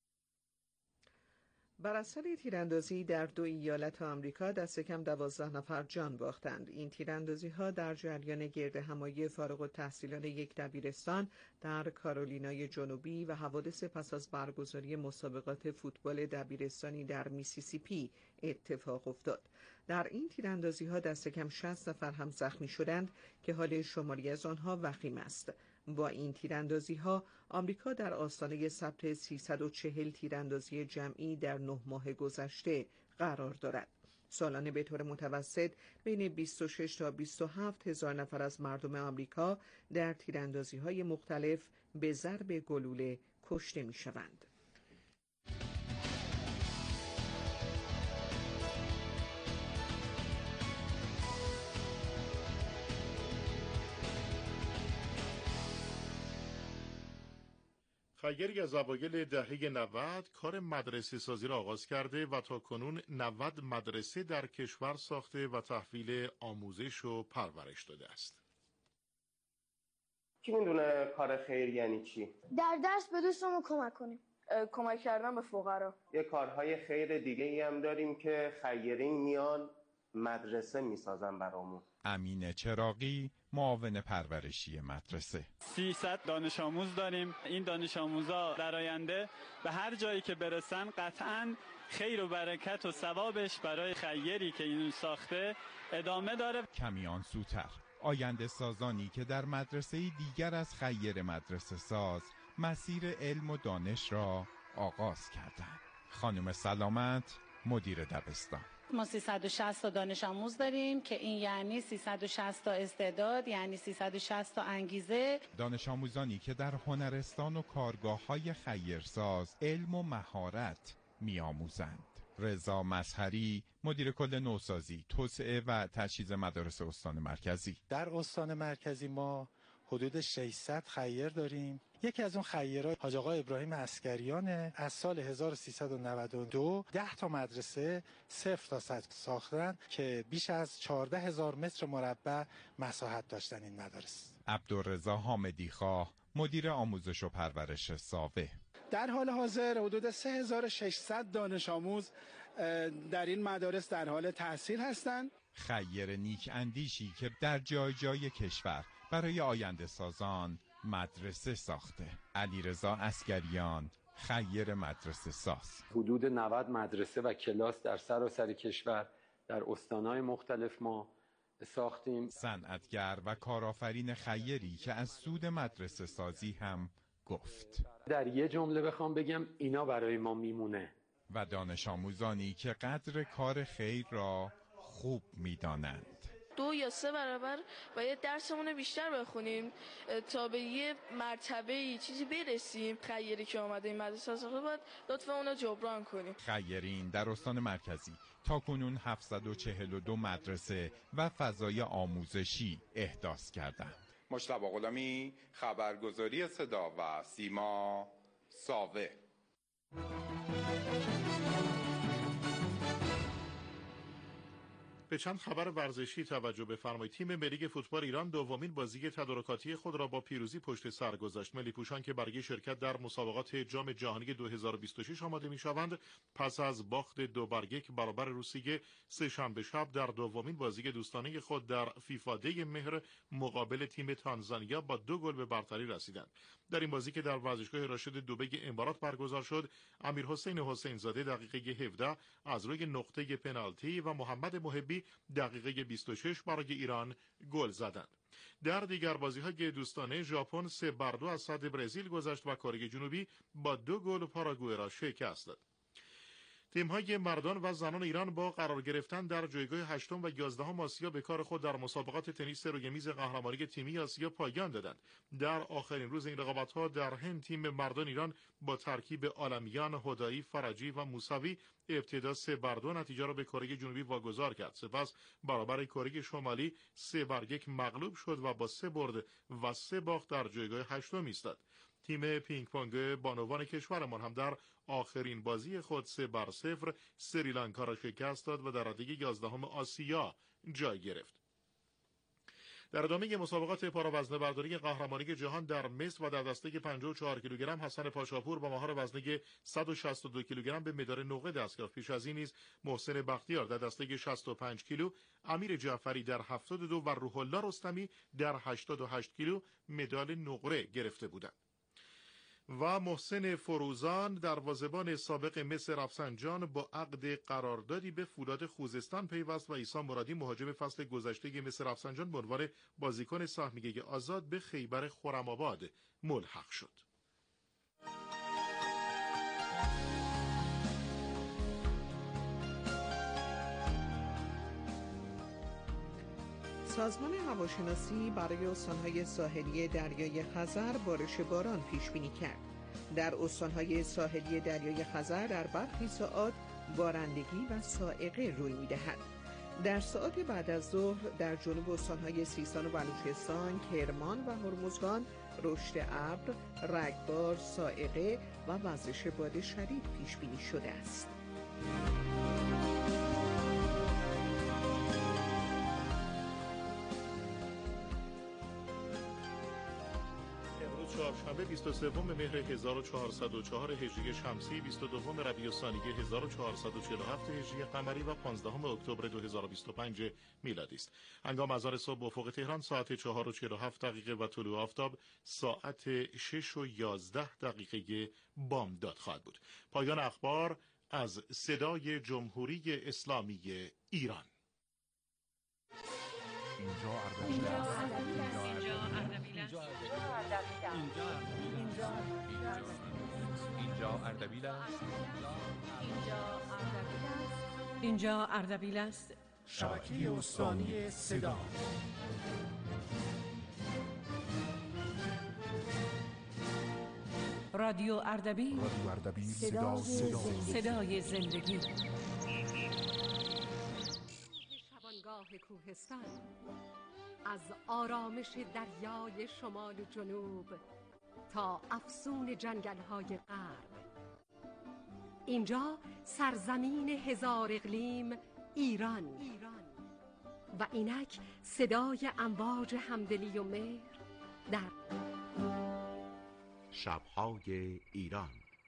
بر اثر تیراندازی در 2 ایالت آمریکا دست کم 12 نفر جان باختند. این تیراندازی‌ها در جریان گردهمایی فارغ التحصیلان یک دبیرستان در کارولینای جنوبی و حوادث پس از برگزاری مسابقات فوتبال دبیرستانی در میسیسیپی اتفاق افتاد. در این تیراندازی‌ها دست کم 60 نفر هم زخمی شدند که حال شماری از آنها وخیم است. با این تیراندازی‌ها آمریکا در آستانه ثبت 340 تیراندازی جمعی در 9 ماه گذشته قرار دارد. سالانه به طور متوسط بین 26 تا 27 هزار نفر از مردم آمریکا در تیراندازی‌های مختلف به ضرب گلوله کشته می‌شوند. خیری از اوایل دهه 90 کار مدرسه سازی را آغاز کرده و تا کنون 90 مدرسه در کشور ساخته و تحویل آموزش و پرورش داده است. کی میدونه کار خیر یعنی چی؟ در درس به دوستمون کمک کنیم. کمک کردن به فقرا. یه کارهای خیر دیگه ای هم داریم که خیرین میان مدرسه میسازن برامون. امین چراغی، معاون پرورشی مدرسه. 300 دانش آموز داریم. این دانش آموزا در آینده به هر جایی که برسن قطعاً خیر و برکت و ثوابش برای خیری که اینو ساخته ادامه داره. کمیان سوتر، آینده سازانی که در مدرسه دیگر از خیر مدرسه ساز مسیر علم و دانش را آغاز کردند. خانم سلامت، مدیر دبستان. ما 360 تا دانش آموز داریم که این یعنی 360 تا استعداد، یعنی 360 تا انگیزه. دانش آموزانی که در هنرستان و کارگاه‌های خیرساز علم و مهارت می‌آموزند. رضا مظهری، مدیر کل نوسازی، توسعه و تجهیز مدارس استان مرکزی. در استان مرکزی ما حدود 600 خیر داریم. یکی از اون خیرها حاج آقا ابراهیم عسکریانه. از سال 1392 10 تا مدرسه 0 تا 100 ساختن که بیش از 14,000 متر مربع مساحت داشتن این مدارس. عبدالرضا حامدی خواه، مدیر آموزش و پرورش ساوه. در حال حاضر حدود 3600 دانش آموز در این مدارس در حال تحصیل هستند. خیر نیک اندیشی که در جای جای کشور برای آینده سازان مدرسه ساخته. علیرضا عسکریان، خیر مدرسه ساز. حدود 90 مدرسه و کلاس در سراسر کشور در استانهای مختلف ما ساختیم. صنعتگر و کارآفرین خیری که از سود مدرسه سازی هم گفت. در یه جمله بخوام بگم اینا برای ما میمونه. و دانش آموزانی که قدر کار خیر را خوب میدانند. 2 یا 3 برابر باید درسمون بیشتر بخونیم تا به یه مرتبه چیزی برسیم. خیری که آمده این مدرسه ساخته باید لطفا اونو جبران کنیم. خیرین در استان مرکزی تاکنون 742 مدرسه و فضای آموزشی احداث کردند. مجتبی غلامی، خبرگزاری صدا و سیما، ساوه. به چند خبر ورزشی توجه بفرمایید. تیم ملی فوتبال ایران دومین بازی تدارکاتی خود را با پیروزی پشت سر گذاشت. ملی پوشان که برای شرکت در مسابقات جام جهانی 2026 آماده می‌شوند، پس از باخت 2-1 برابر روسیه سه‌شنبه شب در دومین بازی دوستانه خود در فیفا دی مهر مقابل تیم تانزانیا با 2 گل به برتری رسیدند. در این بازی که در ورزشگاه راشد دبی امارات برگزار شد، امیرحسین حسینزاده دقیقه 17 از روی نقطه پنالتی و محمد محبی دقیقه 26 برای ایران گل زدند. در دیگر بازی‌های دوستانه ژاپن 3-2 از صد برزیل گذشت و کره جنوبی با 2 گل پاراگوئه را شکست داد. تیم‌های مردان و زنان ایران با قرار گرفتن در جایگاه 8 و 11 آسیا به کار خود در مسابقات تنیس روی میز قهرمانی تیمی آسیا پایان دادند. در آخرین روز این رقابت‌ها در هند تیم مردان ایران با ترکیب عالمیان، هدایی، فرجی و موسوی ابتدا 3-2 نتیجه را به کره جنوبی واگذار کرد. سپس برابر کره شمالی 3-1 مغلوب شد و با 3 برد و 3 باخت در جایگاه 8 ایستاد. تیم پینگ پونگ بانوان کشورمان هم در آخرین بازی خود 3-0 سریلانکا را شکست داد و در رده 11 آسیا جای گرفت. در ادامه مسابقات پاراوزنه برداری قهرمانی جهان در مصر و در دسته 54 کیلوگرم حسن پاشاپور با مهار وزنه 162 کیلوگرم به مدال نقره دست یافت. پیش از این نیز محسن بختیار در دسته 65 کیلو، امیر جعفری در 72 و روح الله رستمی در 88 کیلو مدال نقره گرفته بودند. و محسن فروزان دروازه‌بان سابق مس رفسنجان با عقد قراردادی به فولاد خوزستان پیوست و عیسی مرادی مهاجم فصل گذشته مس رفسنجان به عنوان بازیکن سهمیه آزاد به خیبر خرم‌آباد ملحق شد. سازمان هواشناسی برای استانهای ساحلی دریای خزر بارش باران پیش بینی کرد. در استانهای ساحلی دریای خزر در برخی ساعات بارندگی و صاعقه روی می‌دهد. در ساعات بعد از ظهر در جنوب استان‌های سیستان و بلوچستان، کرمان و هرمزگان رشد ابر، رگبار، صاعقه و وزش باد شدید پیش بینی شده است. چهارشنبه 23 مهر 1404 هجری شمسی، 22 ربیع الثانی 1447 هجری قمری و 15 اکتبر 2025 میلادی است. هنگام اذان صبح به افق تهران ساعت 4:47 و طلوع آفتاب ساعت 6:11 بامداد خواهد بود. پایان اخبار از صدای جمهوری اسلامی ایران. اینجا اردبیل است. شبکه استانی صدا. رادیو اردبیل. صدای زندگی. شبانگاه کوهستان، از آرامش دریای شمال و جنوب تا افسون جنگل‌های غرب، اینجا سرزمین هزار اقلیم ایران و اینک صدای امواج همدلی و مهر در شب‌های ایران.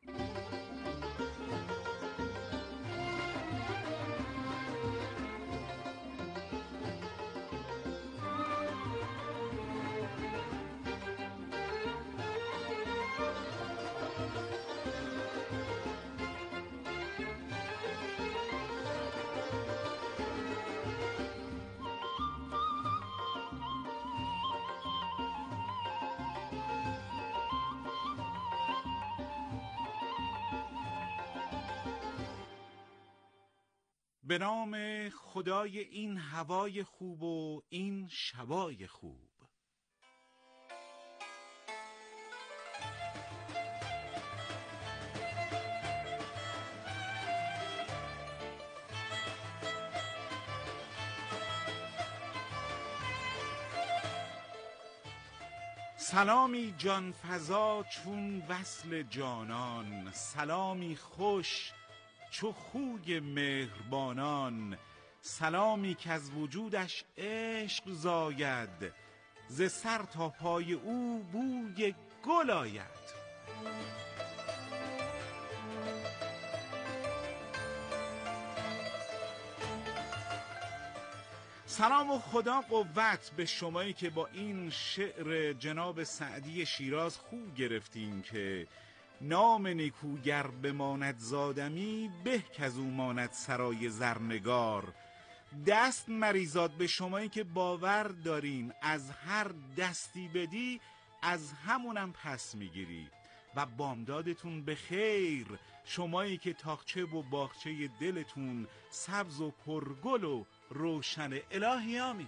به نام خدای این هوای خوب و این شبای خوب. سلامی جان فزا چون وصل جانان، سلامی خوش چو خوی مهربانان، سلامی که از وجودش عشق زاید، ز سر تا پای او بوی گل آید. سلام و خدا قوت به شمایی که با این شعر جناب سعدی شیراز خوب گرفتیم که نام نیکوگر بماند زادمی، به که از او ماند سرای زرنگار. دست مریزاد به شمایی که باور دارین از هر دستی بدی از همونم پس میگیری. و بامدادتون به خیر شمایی که تاقچه و باغچه دلتون سبز و پرگل و روشن. الهی آمین.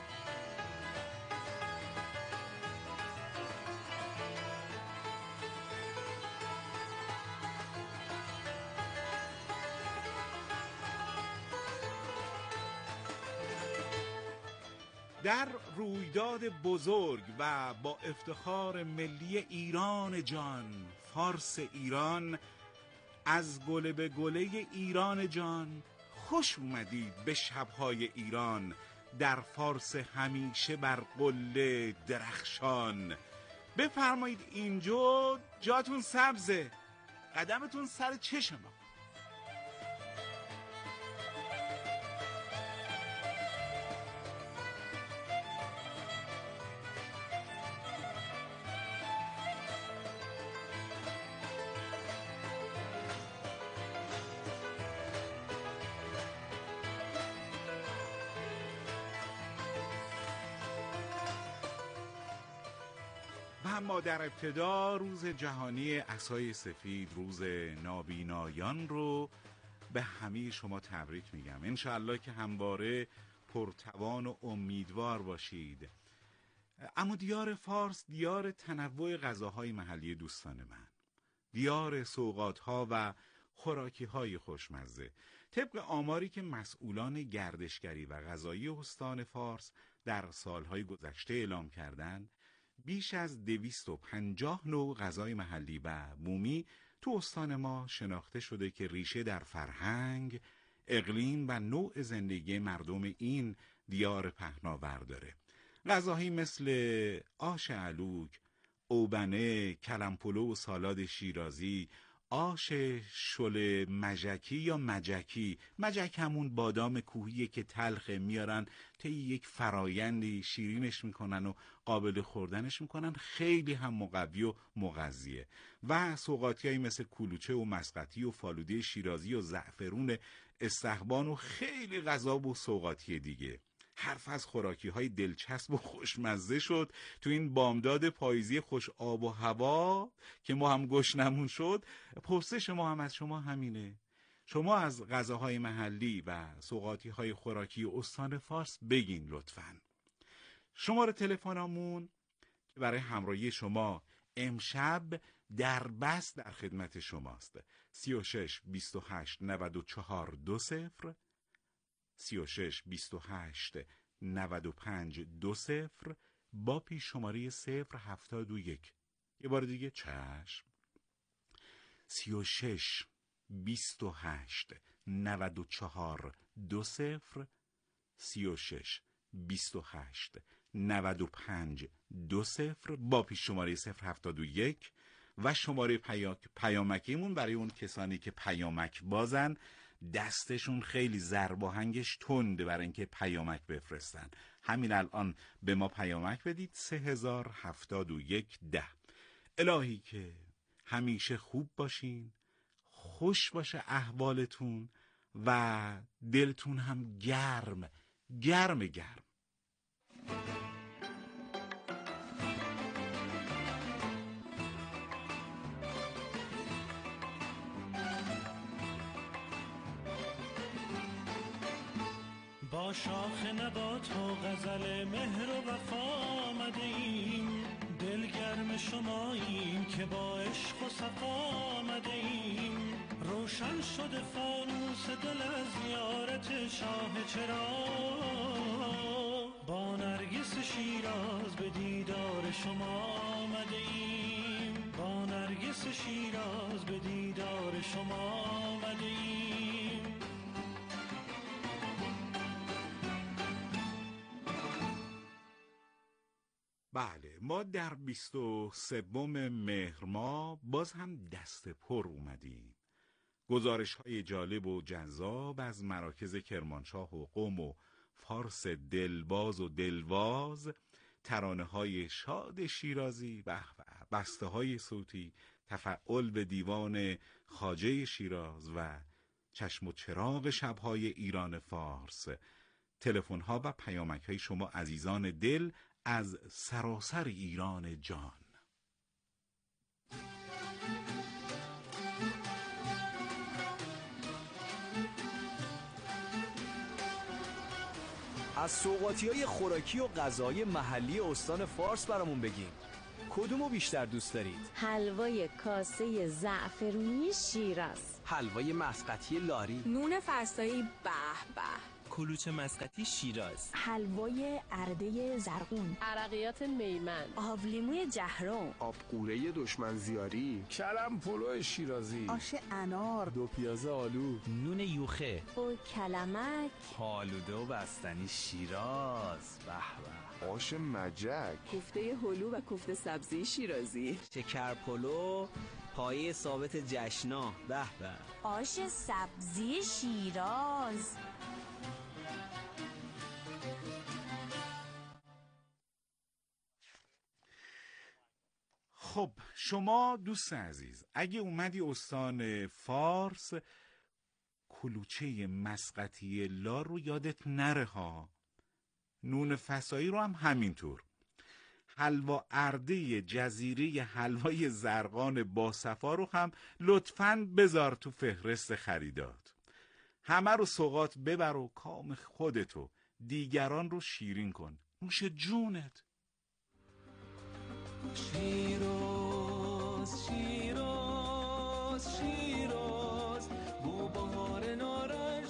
در رویداد بزرگ و با افتخار ملی ایران جان، فارس ایران، از گله به گله ایران جان، خوش اومدید به شبهای ایران. در فارس همیشه بر قله درخشان. بفرمایید اینجا جاتون سبزه، قدمتون سر چشم ما. ما در ابتدا روز جهانی عصای سفید، روز نابینایان رو به همه شما تبریک میگم. انشاءالله که همواره پرتوان و امیدوار باشید. اما دیار فارس دیار تنوع غذاهای محلی دوستان من، دیار سوغات‌ها و خوراکی‌های خوشمزه، طبق آماری که مسئولان گردشگری و غذایی استان فارس در سالهای گذشته اعلام کردند، بیش از 250 نوع غذای محلی و بومی تو استان ما شناخته شده که ریشه در فرهنگ، اقلیم و نوع زندگی مردم این دیار پهناور داره. غذاهایی مثل آش علوک، اوبنه، کلمپلو و سالاد شیرازی، آش شل مجکی یا مجکی، مجک همون بادام کوهیه که تلخه، میارن طی یک فرایندی شیرینش میکنن و قابل خوردنش میکنن، خیلی هم مقوی و مغذیه. و سوغاتیایی مثل کلوچه و مسقطی و فالوده شیرازی و زعفرون استخوان و خیلی غذا و سوغاتی دیگه. حرف از خوراکی های دلچسب و خوشمزه شد تو این بامداد پاییزی خوش آب و هوا که ما هم گشنمون شد. پرسش ما هم از شما همینه، شما از غذاهای محلی و سوغاتی های خوراکی استان فارس بگین لطفاً. شماره تلفنمون که برای همراهی شما امشب در بس در خدمت شماست: 36 28 94 20 36 28 95 20 با پیش شماره 071. یه بار دیگه چشم: 36 28 94 20 36 28 95 20 با پیش شماره 071 و شماره پیامکیمون برای اون کسانی که پیامک بازن، دستشون خیلی ضرب آهنگش تنده برای اینکه پیامک بفرستن. همین الان به ما پیامک بدید 3071 10. الهی که همیشه خوب باشین، خوش باشه احوالتون و دلتون هم گرم گرم گرم. با شاخ نبات و غزل مهر و وفا آمدیم، دلگرم شماییم که با عشق و صفا آمدیم. روشن شده فانوس دل از زیارت شاه چراغ، با نرگس شیراز به دیدار شما آمدیم. با نرگس شیراز به دیدار شما آمدیم. بله، ما در 23 مهر ماه باز هم دست پر اومدیم. گزارش های جالب و جذاب از مراکز کرمانشاه و قم و فارس دلباز و دلواز، ترانه های شاد شیرازی و بسته های صوتی، تفعال به دیوان خواجه شیراز و چشم و چراغ شبهای ایران فارس. تلفن ها و پیامک های شما عزیزان دل از سراسر ایران جان. از سوغاتی‌های خوراکی و غذای محلی استان فارس برامون بگین. کدومو بیشتر دوست دارید؟ حلوای کاسه زعفرونی شیراز، حلوای مسقطی لاری، نون فرسایی به به، کلوچه مسقطی شیراز، حلوای ارده زرقون، عرقیات میمن، آبلیموی جهرم، آبقوره دشمنزیاری، کلم پلو شیرازی، آش انار، دو پیازه آلو، نون یوخه، او کلمک، آلوده و بستنی شیراز، به به، آش مجک، کوفته هلو و کوفته سبزی شیرازی، شکر پلو، پایه ثابت جشنا، به به، آش سبزی شیراز. خب شما دوست عزیز، اگه اومدی استان فارس، کلوچه مسقطی لار رو یادت نره ها، نون فسایی رو هم همینطور، حلوا ارده جزیره حلوای زرقان با صفا رو هم لطفاً بذار تو فهرست خریدات. همه رو سوغات ببر و کام خودتو، دیگران رو شیرین کن، نوش جونت. شیراز شیراز شیراز، بو بهار نارنج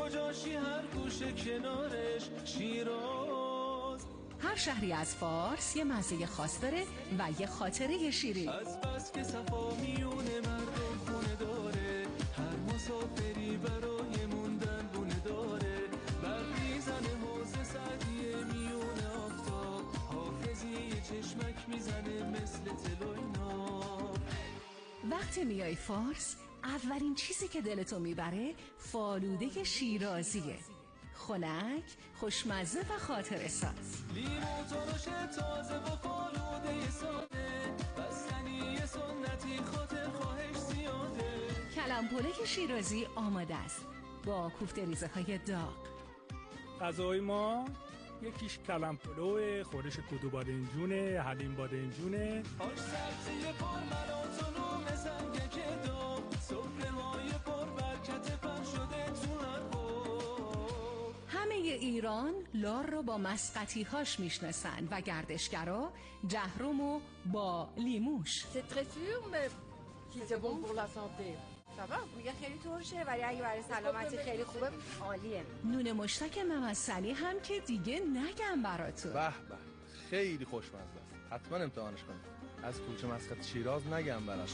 کجاشی هر گوشه کنارش شیراز. هر شهری از فارس یه مزه خاص داره و یه خاطره شیرین. از بس که صفا میونه مردم خونه داره، هر مسافری برای موندن بونه داره. برق میزنه حوض سعدیه میونه آفتاب، حافظی یه چشمک میزنه مثل تلوینا. وقتی میای فارس اولین چیزی که دلتو میبره فالوده شیرازیه. خنک، خوشمزه و خاطره ساز. لیمو ترش تازه و فالوده ساده، بستنی سنتی خاطر خواهش زیاده. کلم‌پلو شیرازی آماده است با کوفته ریزه های داغ. غذای ما یکیش کلم‌پلو، خورش کدو بادنجونه، حلیم بادنجونه. آش سبزی پرملات و نوم سنگه که داغ، سفره‌های پربرکت پر شده تو هر باغ. همه ایران لار رو با مسقطی‌هاش میشناسن و گردشگرا جهرمو با لیموش. C'est très sûr mais c'est bon pour la santé. میگه خیلی ترشه ولی اگه برای سلامتی خیلی خوبه عالیه. نون مشتک ممثلی هم که دیگه نگم براتون. به به خیلی خوشمزه است، حتما امتحانش کنید. از کوچه مسقط شیراز نگم برات.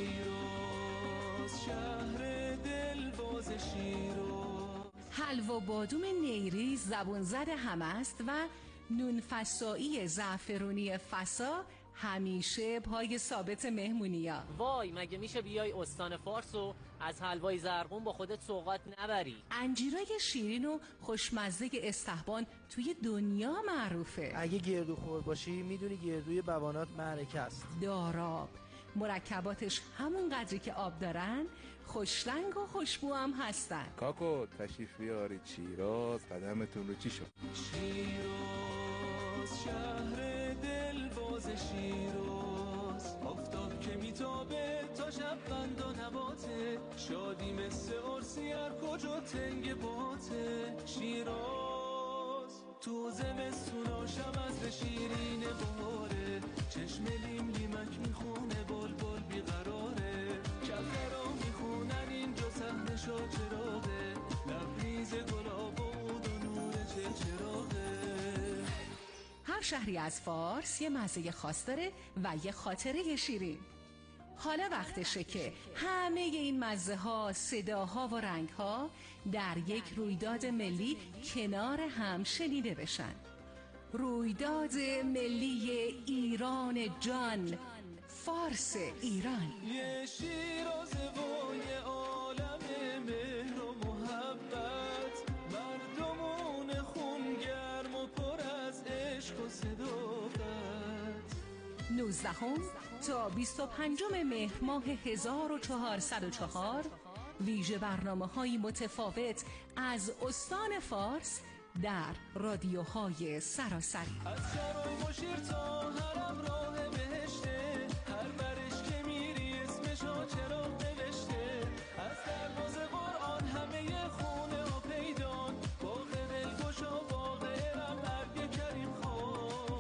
شیراز شهر دلواز شیراز. حلوا بادوم نیری زبون زد هم است و نون فسایی زعفرونی فسا همیشه پای ثابت مهمونیا. وای مگه میشه بیای استان فارس و از حلوای زرقون با خودت سوغات نبری؟ انجیرای شیرین و خوشمزه استحبان توی دنیا معروفه. اگه گردوخور باشی میدونی گردوی بوانات معرکه است. داراب مرکباتش همون قدری که آب دارن خوشرنگ و خوشبو هم هستن. کاکو تشریف بیارید شیراز، قدمتون رو چی شد؟ شیراز شهر دلواز شیراز، آفتاب که میتابه تا شب بند و نباته، شادی مثل عرسی هر کجا تنگ باته. شیراز تو زمستوناشم از شیرین بهاره، چشم لیم لیمک میخونه بلبل بیقراره، کفرا میخونن اینجا صحنه شاچراغه، لبریز گلاب و عود و نور چراغه. هر شهری از فارس یه مزه خاص داره و یه خاطره شیرین. حالا وقتشه که همه این مزه ها، صداها و رنگ ها در یک رویداد ملی کنار هم شنیده بشن. رویداد ملی ایران جان، فارس ایران. یه شیرازه و یه عالم مهر و محبت، مردمون خونگرم و پر از عشق و صداقت. 19 تا 25 مهر ماه 1404 ویژه برنامه‌های متفاوت از استان فارس در رادیوهای سراسری. از شرای مشیر تا حرم راه بهشته، هر برش که میری اسمشو چراغ نوشته، از دروازه قرآن همه خونه ها پیدان، باغ دلگشا باغ ارم مرگ کریم خان.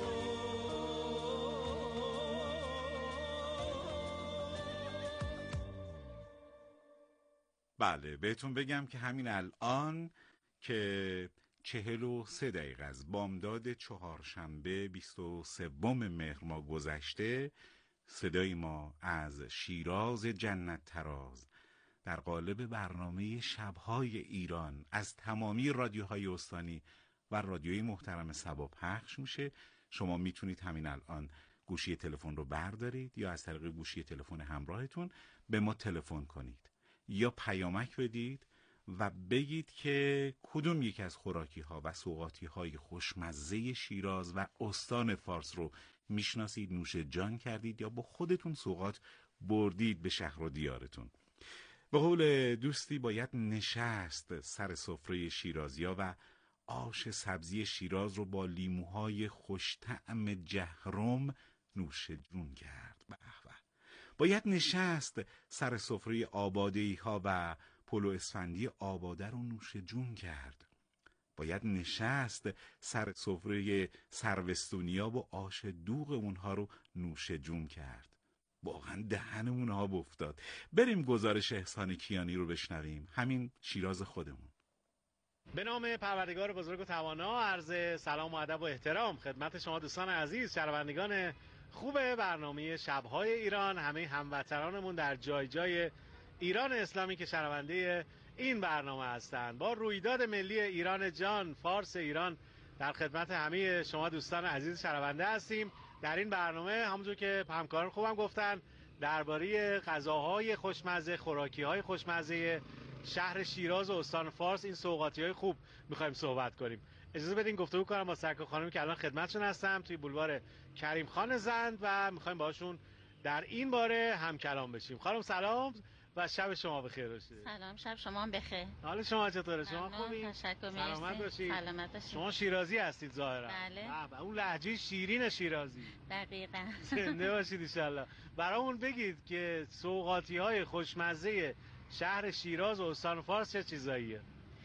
بله بهتون بگم که همین الان که 43 دقیقه از بامداد چهارشنبه 23 مهر ماه گذشته، صدای ما از شیراز جنت تراز در قالب برنامه شبهای ایران از تمامی رادیوهای استانی و رادیوی محترم سبا پخش میشه. شما میتونید همین الان گوشی تلفن رو بردارید یا از طریق گوشی تلفن همراهتون به ما تلفن کنید یا پیامک بدید و بگید که کدوم یک از خوراکی ها و سوغاتی های خوشمزه شیراز و استان فارس رو میشناسید، نوش جان کردید یا با خودتون سوغات بردید به شهر و دیارتون. به قول دوستی باید نشست سر سفره شیرازیا و آش سبزی شیراز رو با لیموهای خوش‌طعم جهرم نوش جون کرد. به به. باید نشست سر سفره آباده‌ای ها و پلو اسفندی آباده رو نوش جون کرد. باید نشست سر سفره سروستونیا و آش دوغ اونها رو نوش جون کرد. واقعا دهنمون ها افتاد. بریم گزارش احسان کیانی رو بشنویم، همین شیراز خودمون. به نام پروردگار بزرگ و توانا عرض سلام و ادب و احترام خدمت شما دوستان عزیز، شنوندگان خوب برنامه شب‌های ایران، همه هموطنانمون در جای جای ایران اسلامی که شنونده این برنامه هستند. با رویداد ملی ایران جان، فارس ایران، در خدمت همه شما دوستان عزیز شنونده هستیم. در این برنامه همونجور که همکاران خوبم گفتن درباره غذاهای خوشمزه، خوراکی‌های خوشمزه شهر شیراز و استان فارس، این سوغاتی‌های خوب می‌خوایم صحبت کنیم. اجازه بدین گفتگو کنم با سرکار خانمی که الان خدمتشون هستم توی بولوار کریم خان زند و می‌خوایم باهاشون در این باره هم کلام بشیم. خانم سلام و شب شما بخیر باشه. سلام، شب شما هم بخیر. حال شما چطوره؟ شما خوبی؟ تشکر، سلامت باشید. سلامت باشید. شما شیرازی هستید ظاهرا. بله. اون لهجه شیرین شیرازی. دقیقاً. زنده باشید ان شاءالله. برامون بگید که سوغاتی‌های خوشمزه شهر شیراز و استان فارس چه چیزاییه؟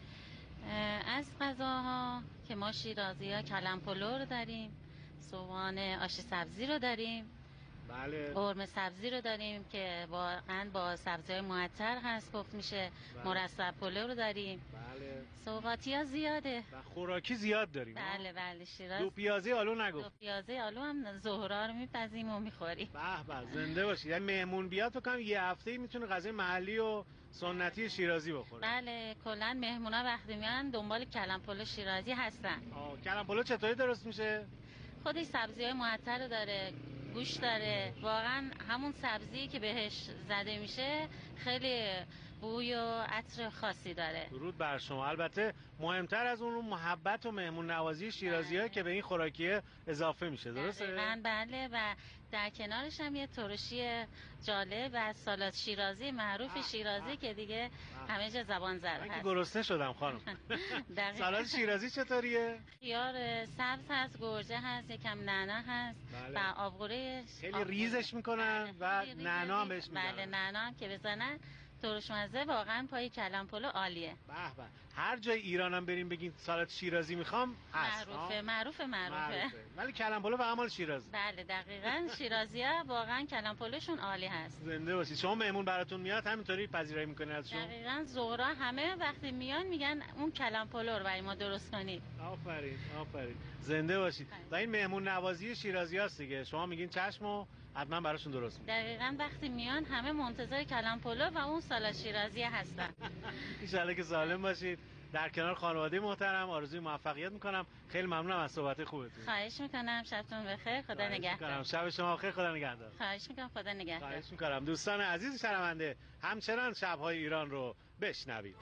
از غذاها که ما شیرازی‌ها کلم پلو رو داریم، سوغان آش سبزی رو داریم، بله، قرمه سبزی رو داریم که واقعا با سبزی‌های معطر هست پخت میشه، مرصع پلو رو داریم. بله. سوغاتی‌ها زیاده و خوراکی زیاد داریم. بله بله. شیراز دو پیازه آلو نگفت. دو پیازه آلو هم ظهرا رو میپزیم و میخوریم. به به، زنده باشید. یعنی مهمون بیاد تو کم یه هفته میتونه غذای محلی و سنتی شیرازی بخوره. بله، کلا مهمونا وقتی میان دنبال کلم پلو شیرازی هستن. کلم پلو چطوری درست میشه؟ خودش سبزی‌های معطر رو داره، گوش داره، واقعا همون سبزی که بهش زده میشه خیلی بوی و عطر خاصی داره. درود بر شما. البته مهمتر از اون محبت و مهمون نوازی شیرازی‌ها که به این خوراکیه اضافه میشه، درسته؟ دقیقاً بله. و در کنارش هم یه ترشی جالب و سالاد شیرازی معروف شیرازی که دیگه همه جا زبان زد هست. من که گرسنه شدم خانم. سالاد شیرازی چطوریه؟ خیار سبز هست، گرجه هست، یکم نعنا هست. بله. و آبغوره خیلی ریزش میکنن و نعنا هم بهش میزنن. بله، نعنا هم که بزنن ترش مزه، واقعا پای کلم پلو عالیه. به به. هر جای ایرانم بریم بگین سالاد شیرازی میخوام هست. معروفه. ولی کلم پلو و همال شیرازی. بله دقیقاً. شیرازی‌ها واقعا کلم پلوشون عالی هست. زنده باشید. شما مهمون براتون میاد همینطوری پذیرایی میکنین ازشون؟ دقیقاً. ظهرا همه وقتی میان میگن اون کلم پلو رو برای ما درست کنید. آفرین. زنده باشید. و این مهمون نوازی شیرازیاست دیگه. شما میگین چشم و حتما براشون درست میکنید. دقیقاً. وقتی میان همه منتظر کلم پلو و اون سالاد شیرازی هستن. ان شاءالله که سالم باشید. در کنار خانواده محترم آرزوی موفقیت میکنم. خیلی ممنونم از صحبت خوبتون. خواهش میکنم. شبتون بخیر. خدا نگهدار. شب شما بخیر. خدا نگهدار. خواهش میکنم. خدا نگهدار. خواهش میکنم. دوستان عزیز شنونده، همچنان شب‌های ایران رو بشنوید.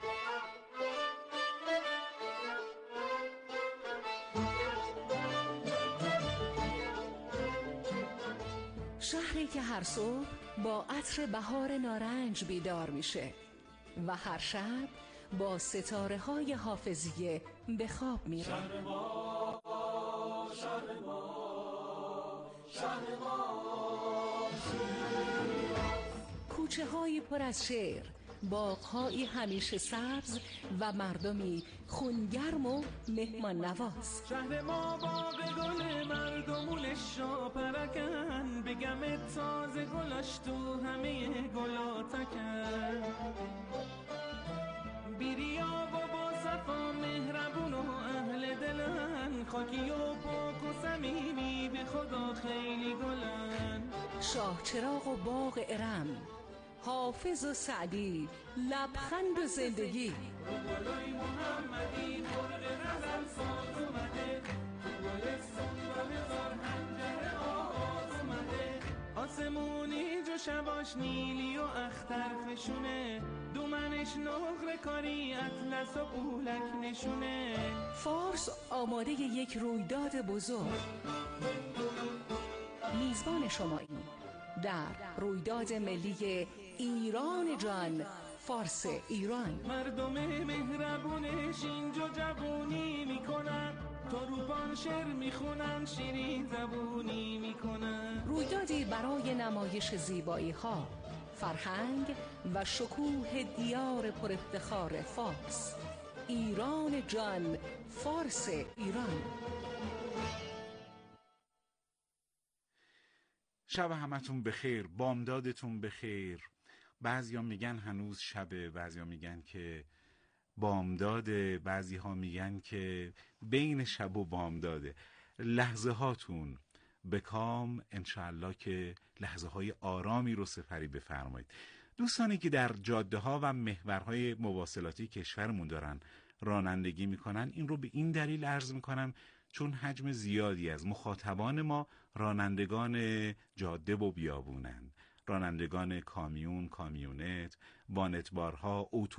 شهری که هر صبح با عطر بهار نارنج بیدار میشه و هر شب با ستاره های حافظیه به خواب میره. شهر ما کوچه های پر از شعر، باغ‌هایی همیشه سبز و مردمی خونگرم و مهمان نواز. شهر ما باغ گل مردمونش را پرکن، بگم تازه گلاش تو همه گلا تکن. بیریا با صفا مهربون و اهل دلن، خاکی و پاک و صمیمی به خدا خیلی گلن. شاه چراغ و باغ ارم، حافظ و سعدی، لبخند و زندگی. گلای محمدی مرغ غزل ساز اومده، گلستان و بزار هنجر آواز اومده. آسمونی جو شباش نیلی و اختر خشونه، دومنش نقره کاری اطلس و پولک نشونه. فارس آماده یک رویداد بزرگ. میزبان شمایی در رویداد ملی ایران جان، فارس ایران. مردم مهربونش اینجا جوونی میکنن، تا روبان شعر میخونن، شیرین زبونی میکنن. رویدادی برای نمایش زیبایی ها، فرهنگ و شکوه دیار پر افتخار فارس. ایران جان، فارس ایران. شب همتون بخیر، بامدادتون بخیر. بعضیا میگن هنوز شبه، بعضیا میگن که بامداده، بعضی ها میگن که بین شب و بامداده. لحظه هاتون به کام، انشاءالله که لحظه های آرامی رو سپری بفرمایید. دوستانی که در جاده ها و محورهای مواصلاتی کشورمون دارن رانندگی میکنن، این رو به این دلیل عرض میکنم چون حجم زیادی از مخاطبان ما رانندگان جاده و بیابونن، رانندگان کامیون، کامیونت، وانتبارها،